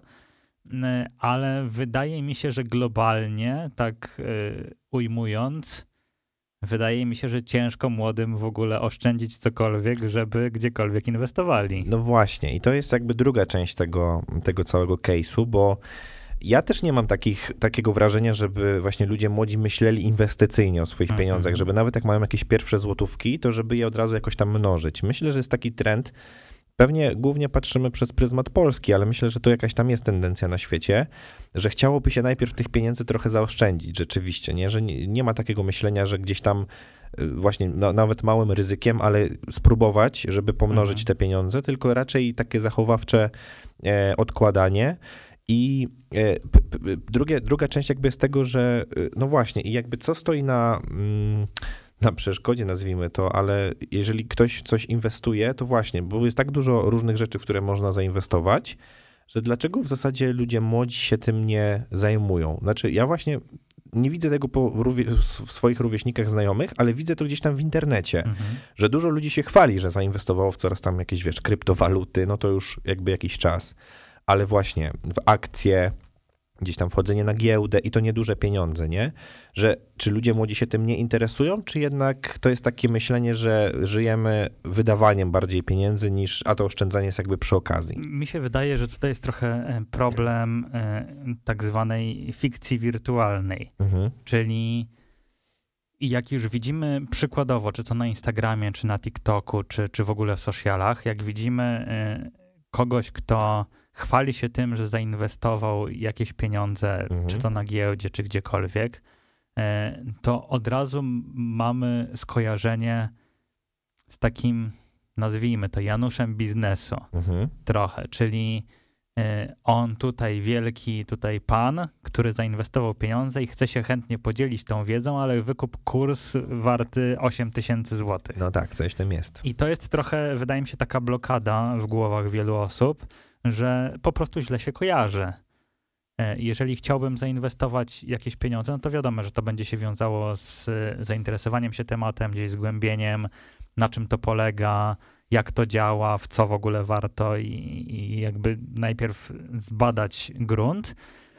ale wydaje mi się, że globalnie, tak ujmując, wydaje mi się, że ciężko młodym w ogóle oszczędzić cokolwiek, żeby gdziekolwiek inwestowali. No właśnie i to jest jakby druga część tego, tego całego case'u, bo ja też nie mam takich, takiego wrażenia, żeby właśnie ludzie młodzi myśleli inwestycyjnie o swoich mhm. pieniądzach, żeby nawet jak mają jakieś pierwsze złotówki, to żeby je od razu jakoś tam mnożyć. Myślę, że jest taki trend, pewnie głównie patrzymy przez pryzmat Polski, ale myślę, że to jakaś tam jest tendencja na świecie, że chciałoby się najpierw tych pieniędzy trochę zaoszczędzić rzeczywiście, nie? Że nie, nie ma takiego myślenia, że gdzieś tam właśnie no, nawet małym ryzykiem, ale spróbować, żeby pomnożyć mhm. te pieniądze, tylko raczej takie zachowawcze e, odkładanie. I e, p, p, drugie, druga część jakby jest tego, że no właśnie i jakby co stoi na... Mm, na przeszkodzie, nazwijmy to, ale jeżeli ktoś coś inwestuje, to właśnie, bo jest tak dużo różnych rzeczy, w które można zainwestować, że dlaczego w zasadzie ludzie młodzi się tym nie zajmują? Znaczy, ja właśnie nie widzę tego po rówie, w swoich rówieśnikach znajomych, ale widzę to gdzieś tam w internecie, mhm. że dużo ludzi się chwali, że zainwestowało w coraz tam jakieś, wiesz, kryptowaluty, no to już jakby jakiś czas, ale właśnie w akcje, gdzieś tam wchodzenie na giełdę i to nieduże pieniądze, nie? Że czy ludzie młodzi się tym nie interesują, czy jednak to jest takie myślenie, że żyjemy wydawaniem bardziej pieniędzy niż, a to oszczędzanie jest jakby przy okazji? Mi się wydaje, że tutaj jest trochę problem tak zwanej fikcji wirtualnej, mhm. czyli jak już widzimy przykładowo, czy to na Instagramie, czy na TikToku, czy, czy w ogóle w socialach, jak widzimy kogoś, kto chwali się tym, że zainwestował jakieś pieniądze, mhm. czy to na giełdzie, czy gdziekolwiek, to od razu mamy skojarzenie z takim, nazwijmy to, Januszem biznesu mhm. trochę, czyli on tutaj wielki, tutaj pan, który zainwestował pieniądze i chce się chętnie podzielić tą wiedzą, ale wykup kurs warty osiem tysięcy złotych. No tak, coś w tym jest. I to jest trochę, wydaje mi się, taka blokada w głowach wielu osób, że po prostu źle się kojarzy. Jeżeli chciałbym zainwestować jakieś pieniądze, no to wiadomo, że to będzie się wiązało z zainteresowaniem się tematem, gdzieś zgłębieniem, na czym to polega, jak to działa, w co w ogóle warto i, i jakby najpierw zbadać grunt,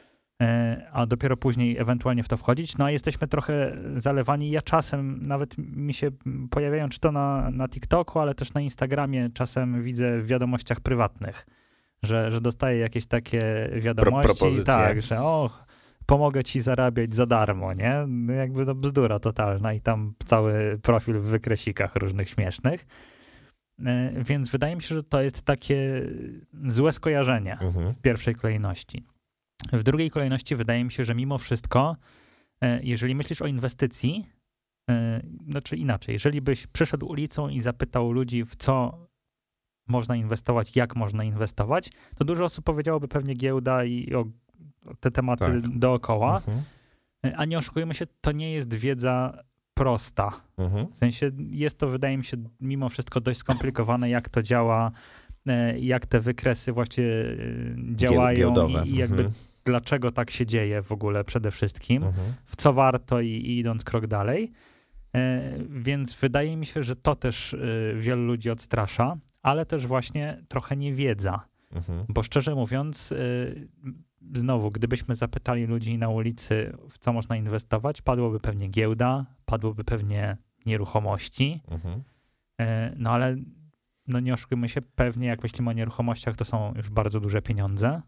a dopiero później ewentualnie w to wchodzić. No a jesteśmy trochę zalewani. Ja czasem, nawet mi się pojawiają, czy to na, na TikToku, ale też na Instagramie czasem widzę w wiadomościach prywatnych, że, że dostaję jakieś takie wiadomości, Pro, tak, że o, pomogę ci zarabiać za darmo, nie? Jakby to bzdura totalna i tam cały profil w wykresikach różnych śmiesznych. Więc wydaje mi się, że to jest takie złe skojarzenie mhm. w pierwszej kolejności. W drugiej kolejności wydaje mi się, że mimo wszystko, e, jeżeli myślisz o inwestycji, e, znaczy inaczej, jeżeli byś przyszedł ulicą i zapytał ludzi, w co można inwestować, jak można inwestować, to dużo osób powiedziałoby pewnie giełda i o, o te tematy Tak. dookoła, Mhm. a nie oszukujmy się, to nie jest wiedza prosta. Mhm. W sensie jest to, wydaje mi się, mimo wszystko dość skomplikowane, jak to działa, e, jak te wykresy właśnie e, działają Giełdowe. i, i jakby Mhm. dlaczego tak się dzieje w ogóle przede wszystkim, Mhm. w co warto i, i idąc krok dalej. E, Więc wydaje mi się, że to też e, wielu ludzi odstrasza, ale też właśnie trochę niewiedza. Mhm. Bo szczerze mówiąc, y, znowu, gdybyśmy zapytali ludzi na ulicy, w co można inwestować, padłoby pewnie giełda, padłoby pewnie nieruchomości, Mhm. y, no ale no nie oszukujmy się, pewnie jak myślimy o nieruchomościach, to są już bardzo duże pieniądze.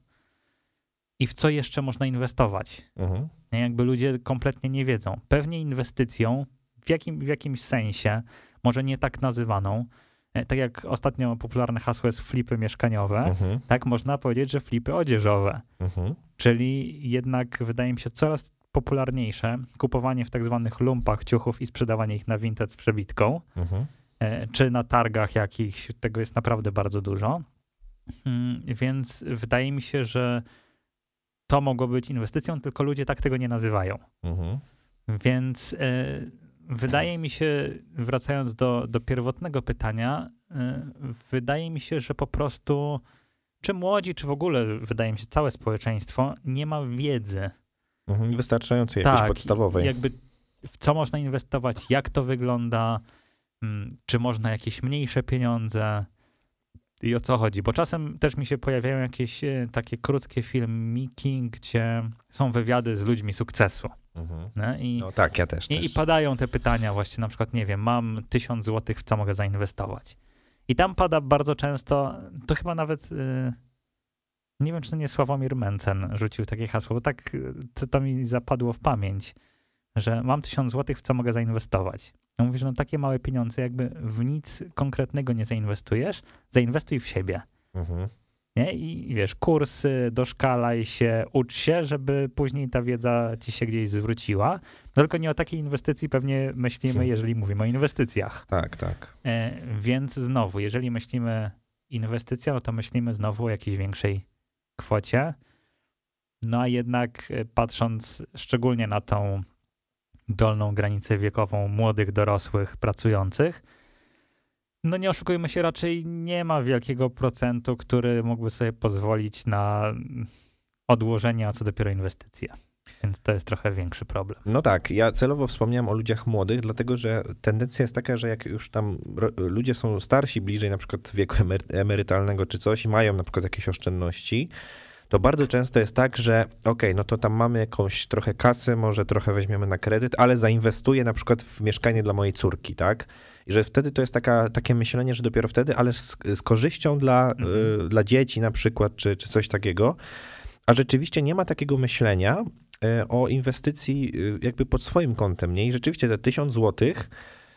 I w co jeszcze można inwestować? Mhm. Nie, jakby ludzie kompletnie nie wiedzą. Pewnie inwestycją w, jakim, w jakimś sensie, może nie tak nazywaną, e, tak jak ostatnio popularne hasło jest flipy mieszkaniowe, Mhm. tak można powiedzieć, że flipy odzieżowe. Mhm. Czyli jednak wydaje mi się coraz popularniejsze kupowanie w tak zwanych lumpach ciuchów i sprzedawanie ich na Vinted z przebitką, Mhm. e, czy na targach jakichś, tego jest naprawdę bardzo dużo. Mm, Więc wydaje mi się, że to mogło być inwestycją, tylko ludzie tak tego nie nazywają. Mhm. Więc e, wydaje mi się, wracając do, do pierwotnego pytania, e, wydaje mi się, że po prostu czy młodzi, czy w ogóle, wydaje mi się, całe społeczeństwo nie ma wiedzy. Mhm. Wystarczającej, jakiejś podstawowej. jakby w co można inwestować, jak to wygląda, mm, czy można jakieś mniejsze pieniądze i o co chodzi. Bo czasem też mi się pojawiają jakieś e, takie krótkie filmiki, gdzie są wywiady z ludźmi sukcesu. Mhm. Nie? I, No tak, ja też. i, też. I padają te pytania właśnie, na przykład, nie wiem, mam tysiąc złotych, w co mogę zainwestować. I tam pada bardzo często, to chyba nawet, y, nie wiem, czy to nie Sławomir Mencen rzucił takie hasło, bo tak y, to, to mi zapadło w pamięć, że mam tysiąc złotych, w co mogę zainwestować. No mówisz, no takie małe pieniądze, jakby w nic konkretnego nie zainwestujesz, zainwestuj w siebie. Mhm. Nie? I wiesz, kursy, doszkalaj się, ucz się, żeby później ta wiedza ci się gdzieś zwróciła. No tylko nie o takiej inwestycji pewnie myślimy, jeżeli mówimy o inwestycjach. Tak, tak. E, więc znowu, jeżeli myślimy inwestycja, no to myślimy znowu o jakiejś większej kwocie. No a jednak e, patrząc szczególnie na tą dolną granicę wiekową młodych, dorosłych, pracujących, no nie oszukujmy się, raczej nie ma wielkiego procentu, który mógłby sobie pozwolić na odłożenie, a co dopiero inwestycje. Więc to jest trochę większy problem. No tak, ja celowo wspomniałem o ludziach młodych, dlatego że tendencja jest taka, że jak już tam ro- ludzie są starsi, bliżej na przykład wieku emery- emerytalnego czy coś i mają na przykład jakieś oszczędności, to bardzo często jest tak, że okej, no to tam mamy jakąś trochę kasy, może trochę weźmiemy na kredyt, ale zainwestuję na przykład w mieszkanie dla mojej córki, tak? I że wtedy to jest taka, takie myślenie, że dopiero wtedy, ale z, z korzyścią dla, Mhm. y, dla dzieci na przykład, czy, czy coś takiego. A rzeczywiście nie ma takiego myślenia y, o inwestycji y, jakby pod swoim kątem, nie? I rzeczywiście te tysiąc złotych,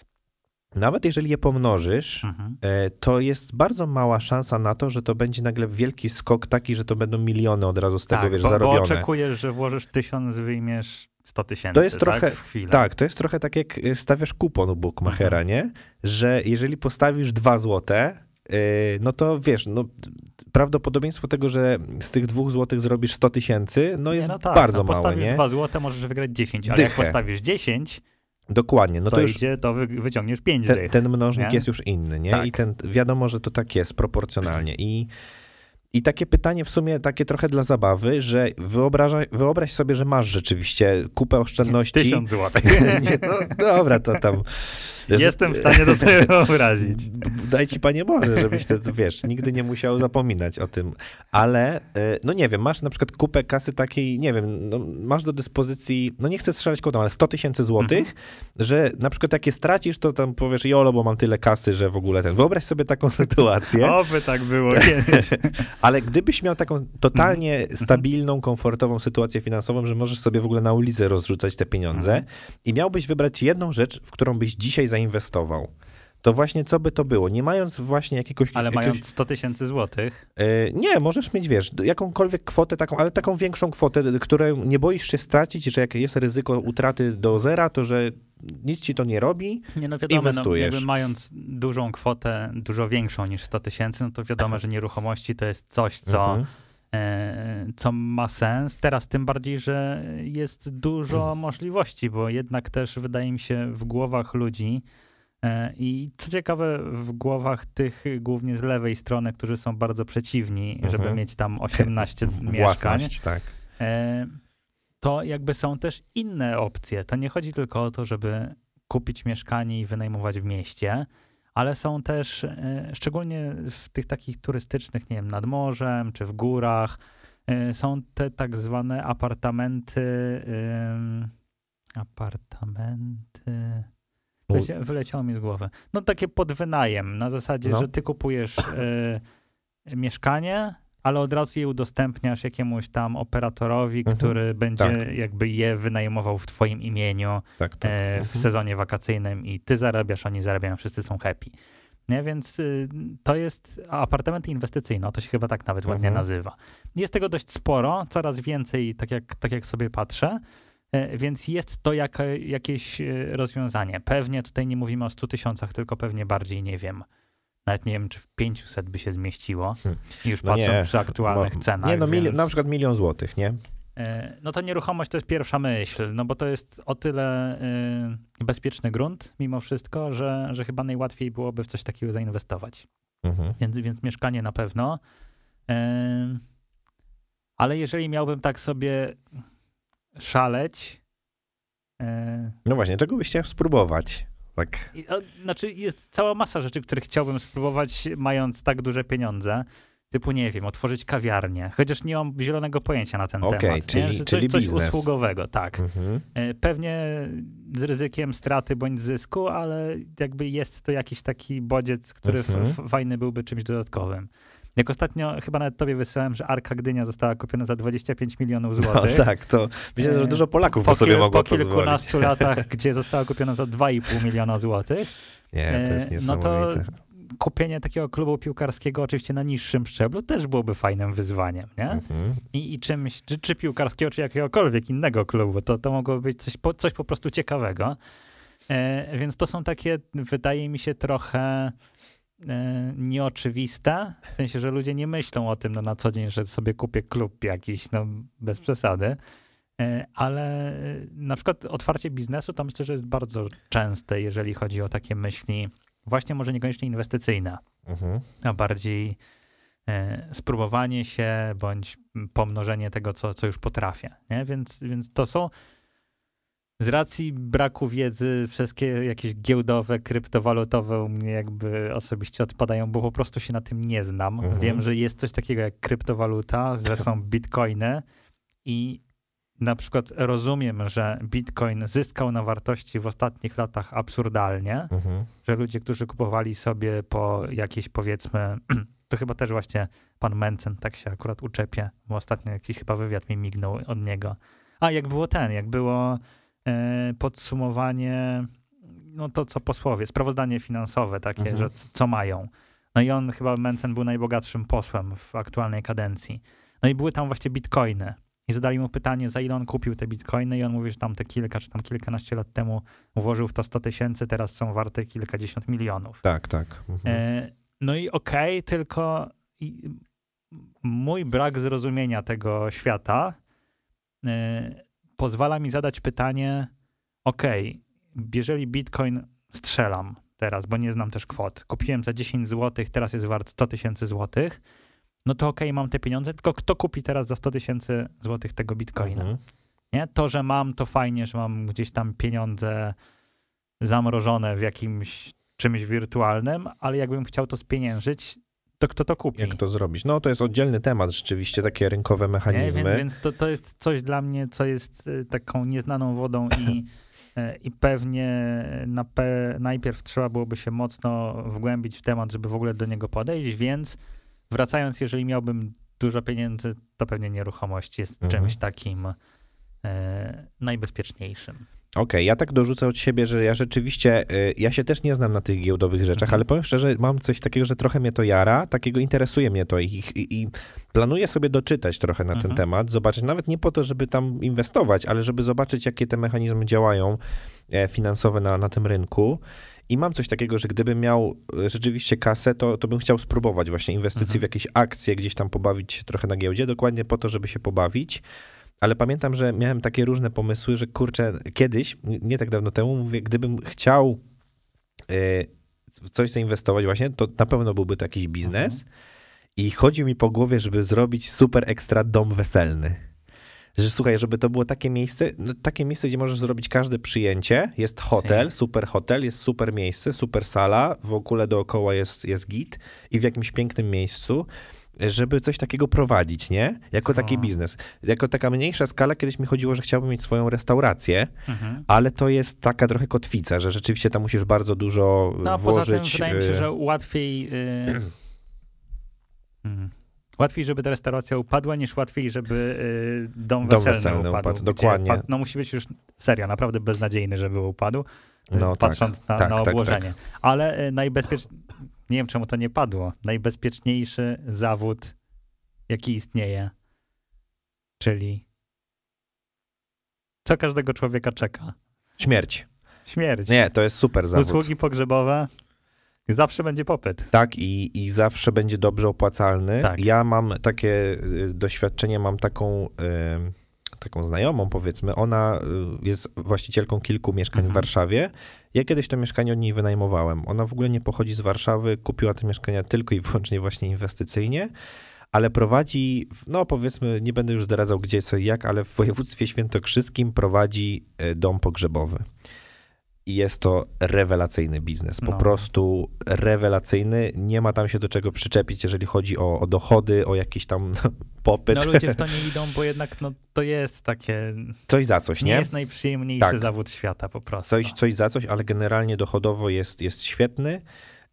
nawet jeżeli je pomnożysz, Mhm. e, to jest bardzo mała szansa na to, że to będzie nagle wielki skok taki, że to będą miliony od razu z tego, Tak, wiesz, bo, bo zarobione. oczekujesz, że włożysz tysiąc, wyjmiesz sto tysięcy, To jest tak? trochę- w chwilę. Tak, to jest trochę tak jak stawiasz kupon u Bookmachera, nie? Że jeżeli postawisz dwa złote, yy, no to wiesz, no prawdopodobieństwo tego, że z tych dwóch złotych zrobisz sto tysięcy, no Nie, jest no tak, bardzo no, małe, postawisz nie? dwa złote, możesz wygrać dziesięć, ale jak Dychę. postawisz dziesięć, Dokładnie, no to, to już idzie, to wy, wyciągniesz pięć ten, dych. ten mnożnik nie? jest już inny, nie? Tak. I ten, wiadomo, że to tak jest proporcjonalnie. I, I takie pytanie w sumie takie trochę dla zabawy, że wyobrażaj, wyobraź sobie, że masz rzeczywiście kupę oszczędności. Tysiąc złotych. Nie, no dobra, to tam... Jestem w stanie to sobie wyobrazić. Daj ci, Panie Boże, żebyś to, wiesz, nigdy nie musiał zapominać o tym. Ale, y, no nie wiem, masz na przykład kupę kasy takiej, nie wiem, no masz do dyspozycji, no nie chcę strzelać kotą, ale sto tysięcy złotych, Mhm. że na przykład jak je stracisz, to tam powiesz, jolo, bo mam tyle kasy, że w ogóle ten... Wyobraź sobie taką sytuację. Oby tak było kiedyś. Ale gdybyś miał taką totalnie stabilną, komfortową sytuację finansową, że możesz sobie w ogóle na ulicę rozrzucać te pieniądze Mhm. i miałbyś wybrać jedną rzecz, w którą byś dzisiaj zainwestował, to właśnie co by to było? Nie mając właśnie jakiegoś... Ale jakiegoś, mając sto tysięcy złotych, e, nie, możesz mieć, wiesz, jakąkolwiek kwotę taką, ale taką większą kwotę, której nie boisz się stracić, że jak jest ryzyko utraty do zera, to że nic ci to nie robi, nie no wiadomo, no, inwestujesz. jakby mając dużą kwotę, dużo większą niż sto tysięcy, no to wiadomo, że nieruchomości to jest coś, co, Mhm. e, co ma sens. Teraz tym bardziej, że jest dużo możliwości, bo jednak też wydaje mi się w głowach ludzi e, i co ciekawe w głowach tych głównie z lewej strony, którzy są bardzo przeciwni, Mhm. żeby mieć tam osiemnaście mieszkań. Własność, tak. E, to jakby są też inne opcje. To nie chodzi tylko o to, żeby kupić mieszkanie i wynajmować w mieście, ale są też, e, szczególnie w tych takich turystycznych, nie wiem, nad morzem czy w górach, e, są te tak zwane apartamenty, ym, apartamenty... Wylecie, wyleciało mi z głowy. No takie pod wynajem, na zasadzie, No. że ty kupujesz y, mieszkanie, ale od razu je udostępniasz jakiemuś tam operatorowi, Mhm. który będzie Tak. jakby je wynajmował w twoim imieniu Tak, tak. e, w Mhm. sezonie wakacyjnym i ty zarabiasz, oni zarabiają, wszyscy są happy. Nie? Więc y, to jest apartamenty inwestycyjne, o to się chyba tak nawet ładnie Mhm. nazywa. Jest tego dość sporo, coraz więcej, tak jak, tak jak sobie patrzę. E, Więc jest to jaka, jakieś e, rozwiązanie. Pewnie tutaj nie mówimy o stu tysiącach, tylko pewnie bardziej, nie wiem, nawet nie wiem, czy w pięciuset by się zmieściło, Hmm. już No patrząc nie, przy aktualnych Bo- cenach. Nie, no mili- więc, na przykład milion złotych, nie? e, no to nieruchomość to jest pierwsza myśl, no bo to jest o tyle e, bezpieczny grunt mimo wszystko, że, że chyba najłatwiej byłoby w coś takiego zainwestować. Mhm. Więc, więc mieszkanie na pewno. E, ale jeżeli miałbym tak sobie szaleć, e, No właśnie, czego byś chciał spróbować? Tak. I, o, znaczy jest cała masa rzeczy, których chciałbym spróbować, mając tak duże pieniądze. Typu, nie wiem, otworzyć kawiarnię. Chociaż nie mam zielonego pojęcia na ten Okej, temat. czyli- nie? Że czyli coś, coś biznes. usługowego, tak. Mhm. E, Pewnie z ryzykiem straty bądź zysku, ale jakby jest to jakiś taki bodziec, który Mhm. f- fajny byłby czymś dodatkowym. Jak ostatnio chyba nawet tobie wysłałem, że Arka Gdynia została kupiona za dwadzieścia pięć milionów No złotych. tak, to myślę, że E, dużo Polaków po, by sobie kil- mogło po pozwolić. kilkunastu latach, gdzie została kupiona za dwa i pół miliona złotych. Nie, to jest E, no to niesamowite. kupienie takiego klubu piłkarskiego oczywiście na niższym szczeblu też byłoby fajnym wyzwaniem, nie? Mhm. I, i czymś, czy, czy piłkarskiego, czy jakiegokolwiek innego klubu, to, to mogłoby być coś po, coś po prostu ciekawego. E, więc to są takie, wydaje mi się, trochę e, nieoczywiste, w sensie, że ludzie nie myślą o tym no, na co dzień, że sobie kupię klub jakiś, no bez przesady. E, Ale e, na przykład otwarcie biznesu to myślę, że jest bardzo częste, jeżeli chodzi o takie myśli, właśnie może niekoniecznie inwestycyjne, Mhm. a bardziej e, spróbowanie się bądź pomnożenie tego, co, co już potrafię. Nie? Więc, więc to są z racji braku wiedzy wszystkie jakieś giełdowe, kryptowalutowe u mnie jakby osobiście odpadają, bo po prostu się na tym nie znam. Mhm. Wiem, że jest coś takiego jak kryptowaluta, że są bitcoiny i na przykład rozumiem, że bitcoin zyskał na wartości w ostatnich latach absurdalnie, Mhm. że ludzie, którzy kupowali sobie po jakieś powiedzmy, to chyba też właśnie pan Mencen tak się akurat uczepia, bo ostatnio jakiś chyba wywiad mi mignął od niego. A jak było ten, jak było e, podsumowanie, no to co posłowie, sprawozdanie finansowe takie, Mhm. że c- co mają. No i on chyba, Mencen był najbogatszym posłem w aktualnej kadencji. No i były tam właśnie bitcoiny. I zadali mu pytanie, za ile on kupił te bitcoiny i on mówi, że tam te kilka, czy tam kilkanaście lat temu włożył w to sto tysięcy, teraz są warte kilkadziesiąt milionów. Tak, tak. Mhm. E, no i okej, tylko i, mój brak zrozumienia tego świata e, pozwala mi zadać pytanie, okej, jeżeli bitcoin strzelam teraz, bo nie znam też kwot, kupiłem za dziesięć złotych, teraz jest wart sto tysięcy złotych, no to okej, mam te pieniądze, tylko kto kupi teraz za sto tysięcy złotych tego bitcoina? Mhm. Nie? To, że mam, to fajnie, że mam gdzieś tam pieniądze zamrożone w jakimś czymś wirtualnym, ale jakbym chciał to spieniężyć, to kto to kupi? Jak to zrobić? No to jest oddzielny temat, rzeczywiście, takie rynkowe Nie? mechanizmy. Więc, więc to, to jest coś dla mnie, co jest y, taką nieznaną wodą i, y, i pewnie na pe, najpierw trzeba byłoby się mocno wgłębić w temat, żeby w ogóle do niego podejść, więc wracając, jeżeli miałbym dużo pieniędzy, to pewnie nieruchomość jest Mhm. czymś takim e, najbezpieczniejszym. Okej, ja tak dorzucę od siebie, że ja rzeczywiście, y, ja się też nie znam na tych giełdowych rzeczach, Mhm. ale powiem szczerze, mam coś takiego, że trochę mnie to jara, takiego interesuje mnie to i, i, i planuję sobie doczytać trochę na ten Mhm. temat, zobaczyć, nawet nie po to, żeby tam inwestować, ale żeby zobaczyć, jakie te mechanizmy działają e, finansowe na, na tym rynku. I mam coś takiego, że gdybym miał e, rzeczywiście kasę, to, to bym chciał spróbować właśnie inwestycji Mhm. w jakieś akcje, gdzieś tam pobawić się trochę na giełdzie, dokładnie po to, żeby się pobawić. Ale pamiętam, że miałem takie różne pomysły, że kurczę, kiedyś, nie tak dawno temu, mówię, gdybym chciał e, w coś zainwestować właśnie, to na pewno byłby to jakiś biznes. I chodzi mi po głowie, żeby zrobić super ekstra dom weselny. Że słuchaj, żeby to było takie miejsce, no, takie miejsce, gdzie możesz zrobić każde przyjęcie. Jest hotel, super hotel, jest super miejsce, super sala, w ogóle dookoła jest, jest git i w jakimś pięknym miejscu, żeby coś takiego prowadzić, nie? Jako taki O. biznes. Jako taka mniejsza skala, kiedyś mi chodziło, że chciałbym mieć swoją restaurację, Mhm. ale to jest taka trochę kotwica, że rzeczywiście tam musisz bardzo dużo No, poza tym włożyć. wydaje mi się, y, że łatwiej... y, mm, Łatwiej, żeby ta restauracja upadła, niż łatwiej, żeby y, dom, Dom weselny, weselny upadł. upadł, gdzie dokładnie. pa- no musi być już serio, naprawdę beznadziejny, żeby upadł, y, No, patrząc tak, na, tak, na tak, obłożenie. Ale y, najbezpieczniejszy, nie wiem czemu to nie padło, najbezpieczniejszy zawód, jaki istnieje, czyli co każdego człowieka czeka? Śmierć. Śmierć. Nie, to jest super zawód. Usługi pogrzebowe, zawsze będzie popyt. Tak, i, i zawsze będzie dobrze opłacalny. Tak. Ja mam takie y, doświadczenie, mam taką, y, taką znajomą, powiedzmy. Ona y, jest właścicielką kilku mieszkań Mhm. w Warszawie. Ja kiedyś to mieszkanie od niej wynajmowałem. Ona w ogóle nie pochodzi z Warszawy, kupiła te mieszkania tylko i wyłącznie właśnie inwestycyjnie, ale prowadzi, no powiedzmy, nie będę już zdradzał gdzie, co i jak, ale w województwie świętokrzyskim prowadzi y, dom pogrzebowy. I jest to rewelacyjny biznes, po No. prostu rewelacyjny. Nie ma tam się do czego przyczepić, jeżeli chodzi o, o dochody, o jakiś tam popyt. No ludzie w to nie idą, bo jednak no, to jest takie, Coś za coś, nie nie? jest najprzyjemniejszy Tak. zawód świata po prostu. Coś, coś za coś, ale generalnie dochodowo jest, jest świetny.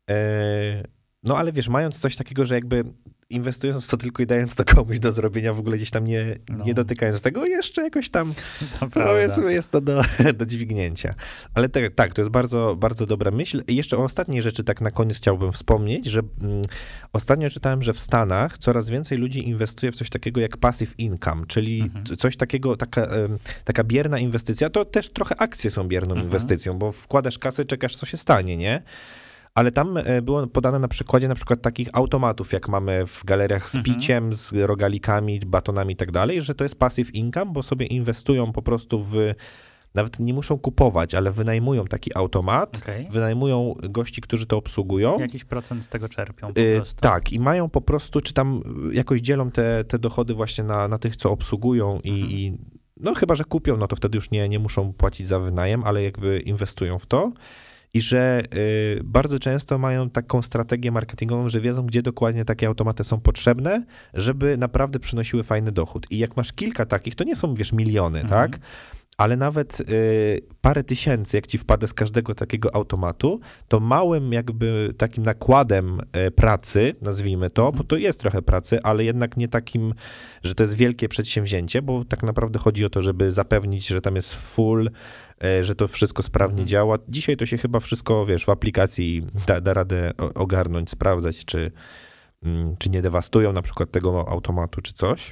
E, No ale wiesz, mając coś takiego, że jakby inwestując w to tylko i dając to komuś do zrobienia, w ogóle gdzieś tam nie, No. nie dotykając tego, jeszcze jakoś tam To prawda. powiedzmy jest to do, do dźwignięcia. Ale te, tak, to jest bardzo, bardzo dobra myśl. I jeszcze o ostatniej rzeczy tak na koniec chciałbym wspomnieć, że mm, ostatnio czytałem, że w Stanach coraz więcej ludzi inwestuje w coś takiego jak passive income, czyli Mhm. c- coś takiego, taka, em, taka bierna inwestycja, to też trochę akcje są bierną Mhm. inwestycją, bo wkładasz kasę, czekasz co się stanie, nie? Ale tam e, było podane na przykładzie na przykład takich automatów, jak mamy w galeriach z Mhm. piciem, z rogalikami, batonami i tak dalej, że to jest passive income, bo sobie inwestują po prostu w, nawet nie muszą kupować, ale wynajmują taki automat, Okej. wynajmują gości, którzy to obsługują. Jakiś procent z tego czerpią po Y, prostu. tak, i mają po prostu, czy tam jakoś dzielą te, te dochody właśnie na, na tych, co obsługują i, Mhm. i no chyba, że kupią, no to wtedy już nie, nie muszą płacić za wynajem, ale jakby inwestują w to. I że y, bardzo często mają taką strategię marketingową, że wiedzą, gdzie dokładnie takie automaty są potrzebne, żeby naprawdę przynosiły fajny dochód. I jak masz kilka takich, to nie są, wiesz, miliony, Mhm. tak? Ale nawet y, parę tysięcy, jak ci wpada z każdego takiego automatu, to małym jakby takim nakładem y, pracy, nazwijmy to, bo to jest trochę pracy, ale jednak nie takim, że to jest wielkie przedsięwzięcie, bo tak naprawdę chodzi o to, żeby zapewnić, że tam jest full, y, że to wszystko sprawnie Mhm. działa. Dzisiaj to się chyba wszystko, wiesz, w aplikacji da, da radę o- ogarnąć, sprawdzać, czy, mm, czy nie dewastują na przykład tego automatu, czy coś.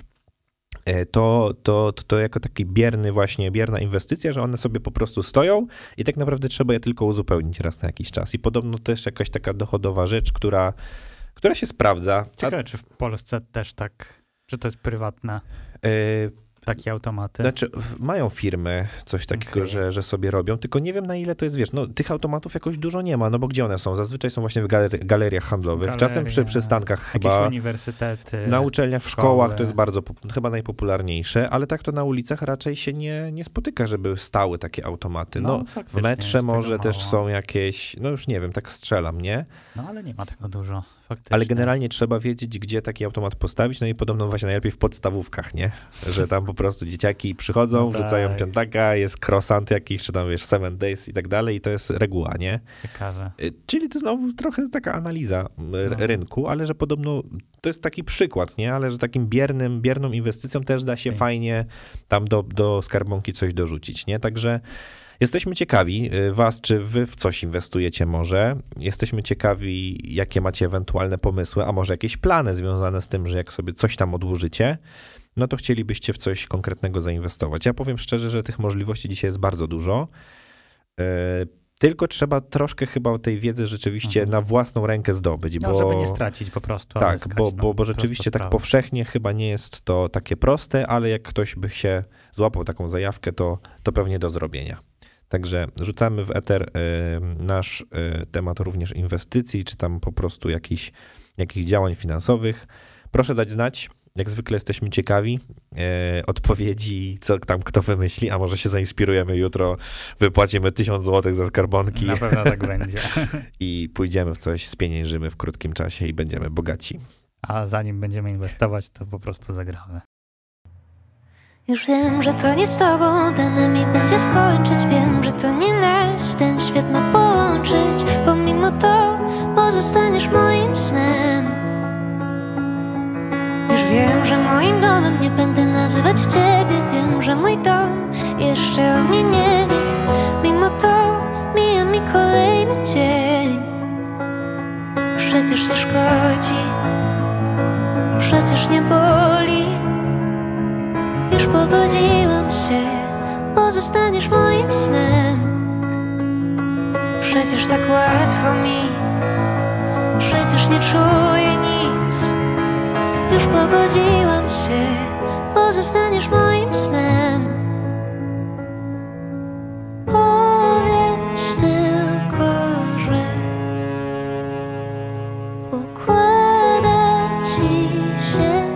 To, to, to, to jako taki bierny właśnie, bierna inwestycja, że one sobie po prostu stoją i tak naprawdę trzeba je tylko uzupełnić raz na jakiś czas. I podobno też jakaś taka dochodowa rzecz, która, która się sprawdza. A, Ciekawe, czy w Polsce też tak, czy to jest prywatne, y, takie automaty? Znaczy, w- mają firmy coś takiego, Okej. że, że sobie robią, tylko nie wiem na ile to jest, wiesz, no tych automatów jakoś dużo nie ma, no bo gdzie one są? Zazwyczaj są właśnie w galer- galeriach handlowych, czasem przy Galerie, przystankach Jakieś chyba. uniwersytety. Na uczelniach, w szkoły. szkołach to jest bardzo, pop- chyba najpopularniejsze, ale tak to na ulicach raczej się nie, nie spotyka, żeby stały takie automaty. No, w faktycznie metrze jest tego może też mało. są jakieś, no już nie wiem, tak strzelam, nie? No ale nie ma tego dużo, faktycznie. Ale generalnie trzeba wiedzieć, gdzie taki automat postawić, no i podobno właśnie najlepiej w podstawówkach, nie? Że tam po prostu dzieciaki przychodzą, No wrzucają tak. piątaka, jest croissant jakiś, czy tam wiesz, seven days i tak dalej i to jest reguła, nie? Ciekawe. Y, Czyli to znowu trochę taka analiza y, No. rynku, ale że podobno to jest taki przykład, nie? Ale że takim biernym, bierną inwestycją też da się Sim. fajnie tam do, do skarbonki coś dorzucić, nie? Także jesteśmy ciekawi was, czy wy w coś inwestujecie może. Jesteśmy ciekawi, jakie macie ewentualne pomysły, a może jakieś plany związane z tym, że jak sobie coś tam odłożycie, no to chcielibyście w coś konkretnego zainwestować. Ja powiem szczerze, że tych możliwości dzisiaj jest bardzo dużo. Tylko trzeba troszkę chyba tej wiedzy rzeczywiście mhm. na własną rękę zdobyć. No, bo, żeby nie stracić po prostu. Tak, zyskać, bo, no, bo, bo rzeczywiście tak sprawa. powszechnie chyba nie jest to takie proste, ale jak ktoś by się złapał taką zajawkę, to, to pewnie do zrobienia. Także rzucamy w eter y, nasz y, temat również inwestycji, czy tam po prostu jakichś, jakichś działań finansowych. Proszę dać znać. Jak zwykle jesteśmy ciekawi e, odpowiedzi, co tam kto wymyśli, a może się zainspirujemy jutro, wypłacimy tysiąc złotych za skarbonki. Na pewno tak będzie. I pójdziemy w coś, spieniężymy w krótkim czasie i będziemy bogaci. A zanim będziemy inwestować, to po prostu zagramy. Już wiem, że to nie z tobą dane mi będzie skończyć. Wiem, że to nie nasz, ten świat ma połączyć. Pomimo to pozostaniesz moim snem. Już wiem, że moim domem nie będę nazywać ciebie. Wiem, że mój dom jeszcze o mnie nie wie. Mimo to mija mi kolejny dzień. Przecież nie szkodzi, przecież nie boli. Już pogodziłam się, pozostaniesz moim snem. Przecież tak łatwo mi, przecież nie czuję nic. Już pogodziłam się, pozostaniesz moim snem. Powiedz tylko, że układa ci się.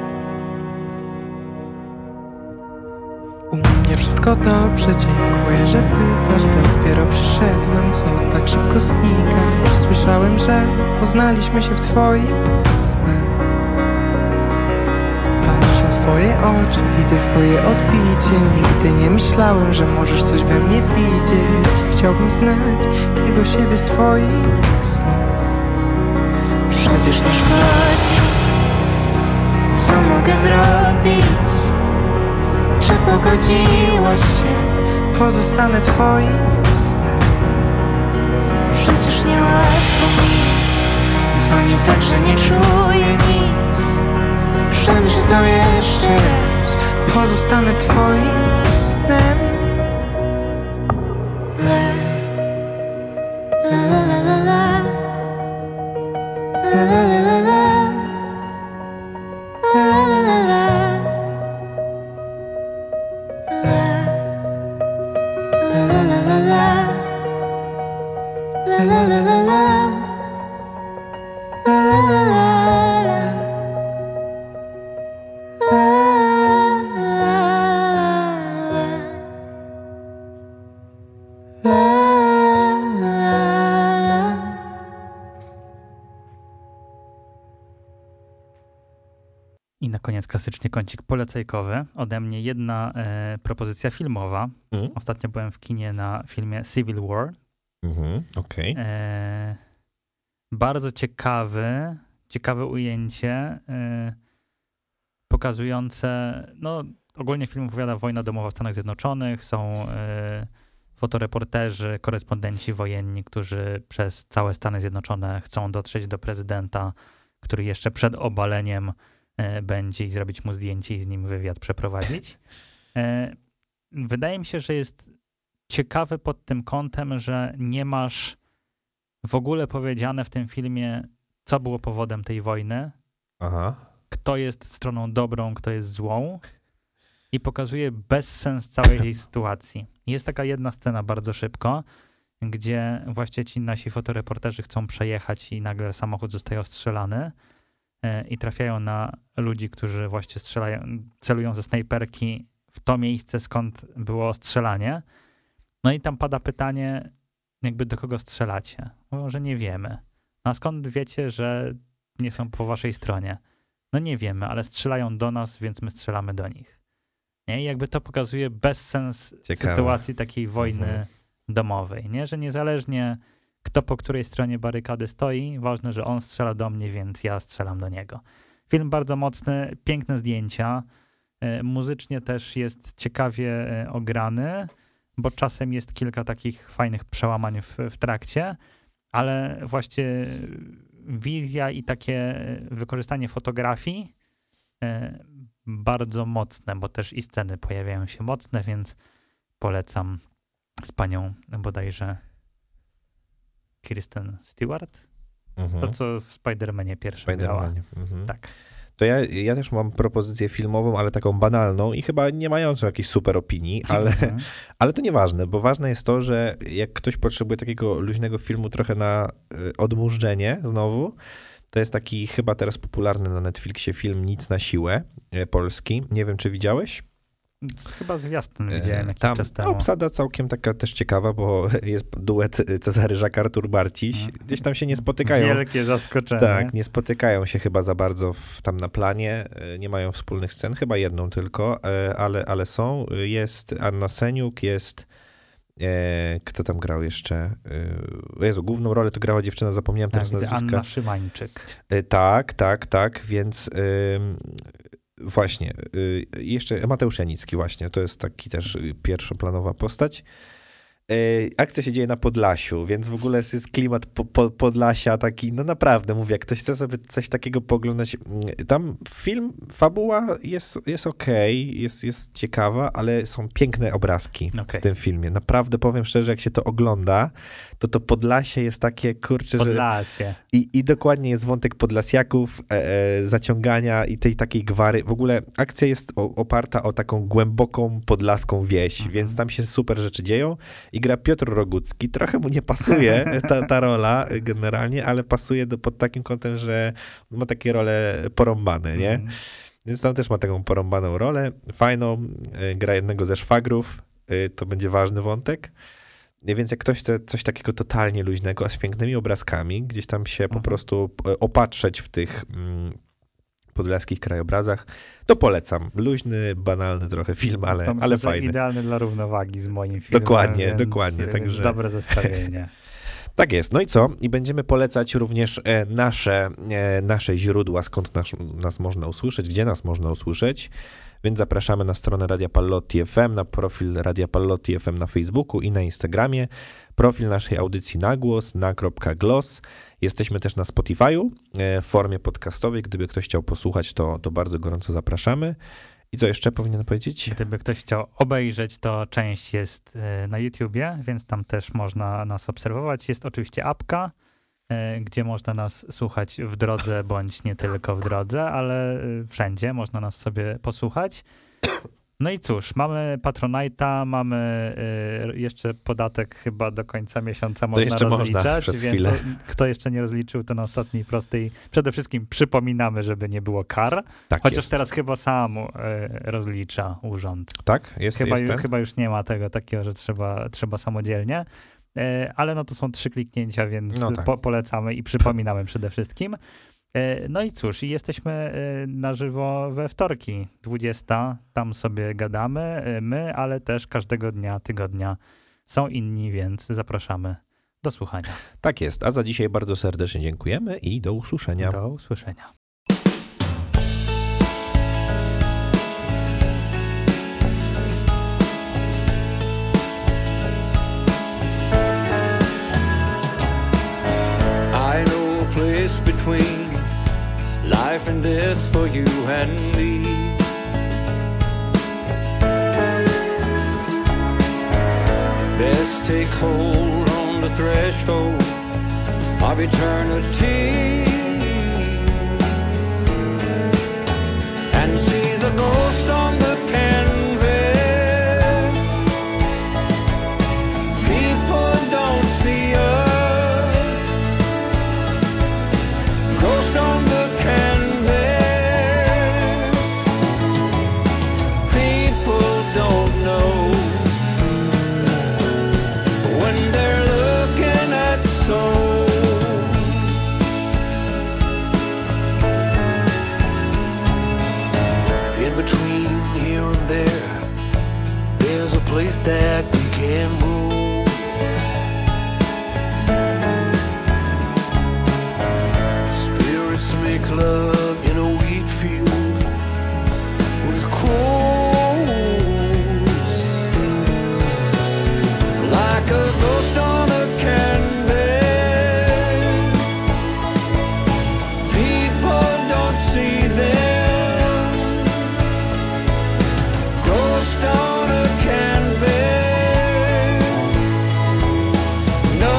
U mnie wszystko dobrze, dziękuję, że pytasz. Dopiero przyszedłem, co tak szybko znikasz. Słyszałem, że poznaliśmy się w twoich snach. Patrzę w twoje oczy, widzę swoje odbicie. Nigdy nie myślałem, że możesz coś we mnie widzieć. Chciałbym znać tego siebie z twoich snów. Przecież nie szkodzi, co mogę zrobić? Czy pogodziłaś się? Pozostanę twoim snem. Przecież nie łatwo mi, to nie tak, że nie czuję nic. Przemyśl to jeszcze raz. Pozostanę twoim snem. La, la, la, la, la. La, la, la, la, la. La, la, la, la. I na koniec klasycznie kącik polecajkowy. Ode mnie jedna e, propozycja filmowa. Mhm. Ostatnio byłem w kinie na filmie Civil War. Mhm, okej. E, bardzo ciekawy, ciekawe ujęcie e, pokazujące, no ogólnie film opowiada wojna domowa w Stanach Zjednoczonych. Są e, fotoreporterzy, korespondenci wojenni, którzy przez całe Stany Zjednoczone chcą dotrzeć do prezydenta, który jeszcze przed obaleniem e, będzie i zrobić mu zdjęcie i z nim wywiad przeprowadzić. E, wydaje mi się, że jest ciekawy pod tym kątem, że nie masz w ogóle powiedziane w tym filmie, co było powodem tej wojny, Aha. kto jest stroną dobrą, kto jest złą i pokazuje bezsens całej tej sytuacji. Jest taka jedna scena bardzo szybko, gdzie właśnie ci nasi fotoreporterzy chcą przejechać i nagle samochód zostaje ostrzelany e, i trafiają na ludzi, którzy właśnie strzelają, celują ze snajperki w to miejsce, skąd było ostrzelanie. No i tam pada pytanie, jakby do kogo strzelacie? Mówią, że nie wiemy. A skąd wiecie, że nie są po waszej stronie? No nie wiemy, ale strzelają do nas, więc my strzelamy do nich. Nie? I jakby to pokazuje bezsens Ciekawe. sytuacji takiej wojny Mhm. domowej, nie? Że niezależnie kto po której stronie barykady stoi. Ważne, że on strzela do mnie, więc ja strzelam do niego. Film bardzo mocny, piękne zdjęcia. Muzycznie też jest ciekawie ograny, bo czasem jest kilka takich fajnych przełamań w, w trakcie, ale właśnie wizja i takie wykorzystanie fotografii bardzo mocne, bo też i sceny pojawiają się mocne, więc polecam z panią bodajże Kristen Stewart. Mhm. To, co w Spider-Manie pierwszym grała. Mhm. Tak. To ja, ja też mam propozycję filmową, ale taką banalną i chyba nie mającą jakiejś super opinii, ale, Mhm. ale to nieważne, bo ważne jest to, że jak ktoś potrzebuje takiego luźnego filmu trochę na y, odmurzenie znowu, to jest taki chyba teraz popularny na Netflixie film Nic na siłę, y, polski. Nie wiem, czy widziałeś? Chyba zwiastun widziałem jakiś Tam czas temu. obsada całkiem taka też ciekawa, bo jest duet Cezary Żak-Artur Barciś. Gdzieś tam się nie spotykają. Wielkie zaskoczenie. Tak, nie spotykają się chyba za bardzo w, tam na planie, nie mają wspólnych scen, chyba jedną tylko, ale, ale są. Jest Anna Seniuk, jest, e, kto tam grał jeszcze? E, Jezu, główną rolę to grała dziewczyna, zapomniałem Tak, teraz widzę, nazwiska. Anna Szymańczyk. E, tak, tak, tak, więc e, właśnie, e, jeszcze Mateusz Janicki właśnie, to jest taki też pierwszoplanowa postać. Akcja się dzieje na Podlasiu, więc w ogóle jest klimat po, po, Podlasia taki, no naprawdę, mówię, jak ktoś chce sobie coś takiego pooglądać, tam film, fabuła jest, jest okej, okay, jest, jest ciekawa, ale są piękne obrazki okay. w tym filmie. Naprawdę powiem szczerze, jak się to ogląda, to to Podlasie jest takie, kurczę, Podlasie. że... I, I dokładnie jest wątek Podlasiaków, e, e, zaciągania i tej takiej gwary. W ogóle akcja jest o, oparta o taką głęboką podlaską wieś, mhm. więc tam się super rzeczy dzieją. I gra Piotr Rogucki. Trochę mu nie pasuje ta, ta rola generalnie, ale pasuje do, pod takim kątem, że ma takie role porąbane, nie? Mm. Więc tam też ma taką porąbaną rolę. Fajną. Gra jednego ze szwagrów. To będzie ważny wątek. Więc jak ktoś chce coś takiego totalnie luźnego, a z pięknymi obrazkami, gdzieś tam się mm. po prostu opatrzeć w tych mm, podlaskich krajobrazach, to polecam. Luźny, banalny trochę film, ale, to myślę, ale że fajny. Idealny dla równowagi z moim filmem. Dokładnie, więc, dokładnie. Więc także... dobre zestawienie. Tak jest. No i co? I będziemy polecać również nasze, nasze źródła, skąd nas, nas można usłyszeć, gdzie nas można usłyszeć. Więc zapraszamy na stronę Radia Pallotti F M, na profil Radia Pallotti F M na Facebooku i na Instagramie, profil naszej audycji na głos, na.glos. Jesteśmy też na Spotify'u w formie podcastowej. Gdyby ktoś chciał posłuchać, to, to bardzo gorąco zapraszamy. I co jeszcze powinien powiedzieć? Gdyby ktoś chciał obejrzeć, to część jest na YouTubie, więc tam też można nas obserwować. Jest oczywiście apka, gdzie można nas słuchać w drodze, bądź nie tylko w drodze, ale wszędzie można nas sobie posłuchać. No i cóż, mamy Patronite'a, mamy y, jeszcze podatek chyba do końca miesiąca można jeszcze rozliczać, można przez więc chwilę. Kto jeszcze nie rozliczył, to na ostatniej prostej przede wszystkim przypominamy, żeby nie było kar, Tak chociaż jest. teraz chyba sam y, rozlicza urząd. Tak? Jest, chyba, jest ju, chyba już nie ma tego takiego, że trzeba, trzeba samodzielnie, y, ale no to są trzy kliknięcia, więc no tak. po, polecamy i przypominamy przede wszystkim. No i cóż, jesteśmy na żywo we wtorki, dwudziesta, tam sobie gadamy, my, ale też każdego dnia, tygodnia są inni, więc zapraszamy do słuchania. Tak jest, a za dzisiaj bardzo serdecznie dziękujemy i do usłyszenia. Do usłyszenia. I know a place between life and death for you and me. Best take hold on the threshold of eternity and see the ghost on the canvas. People don't see us. Ghost on the canvas. People don't know when they're looking at soul. In between here and there, there's a place that we can move. make love in a wheat field with crows, like a ghost on a canvas. People don't see them. Ghost on a canvas. No,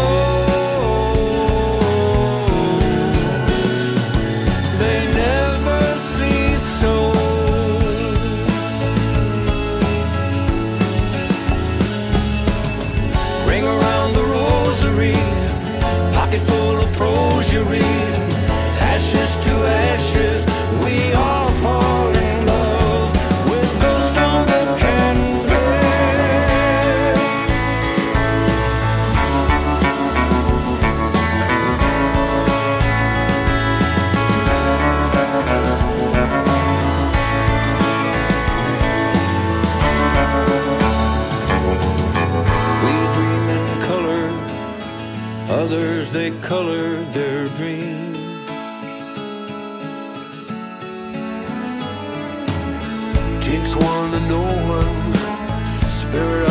they never see soul. Ring around the rosary, pocket full of prose you read. Ashes to ashes, we all fall in love with ghost on the canvas. We dream in color, others they color their dreams. Jinx one to no one, spirit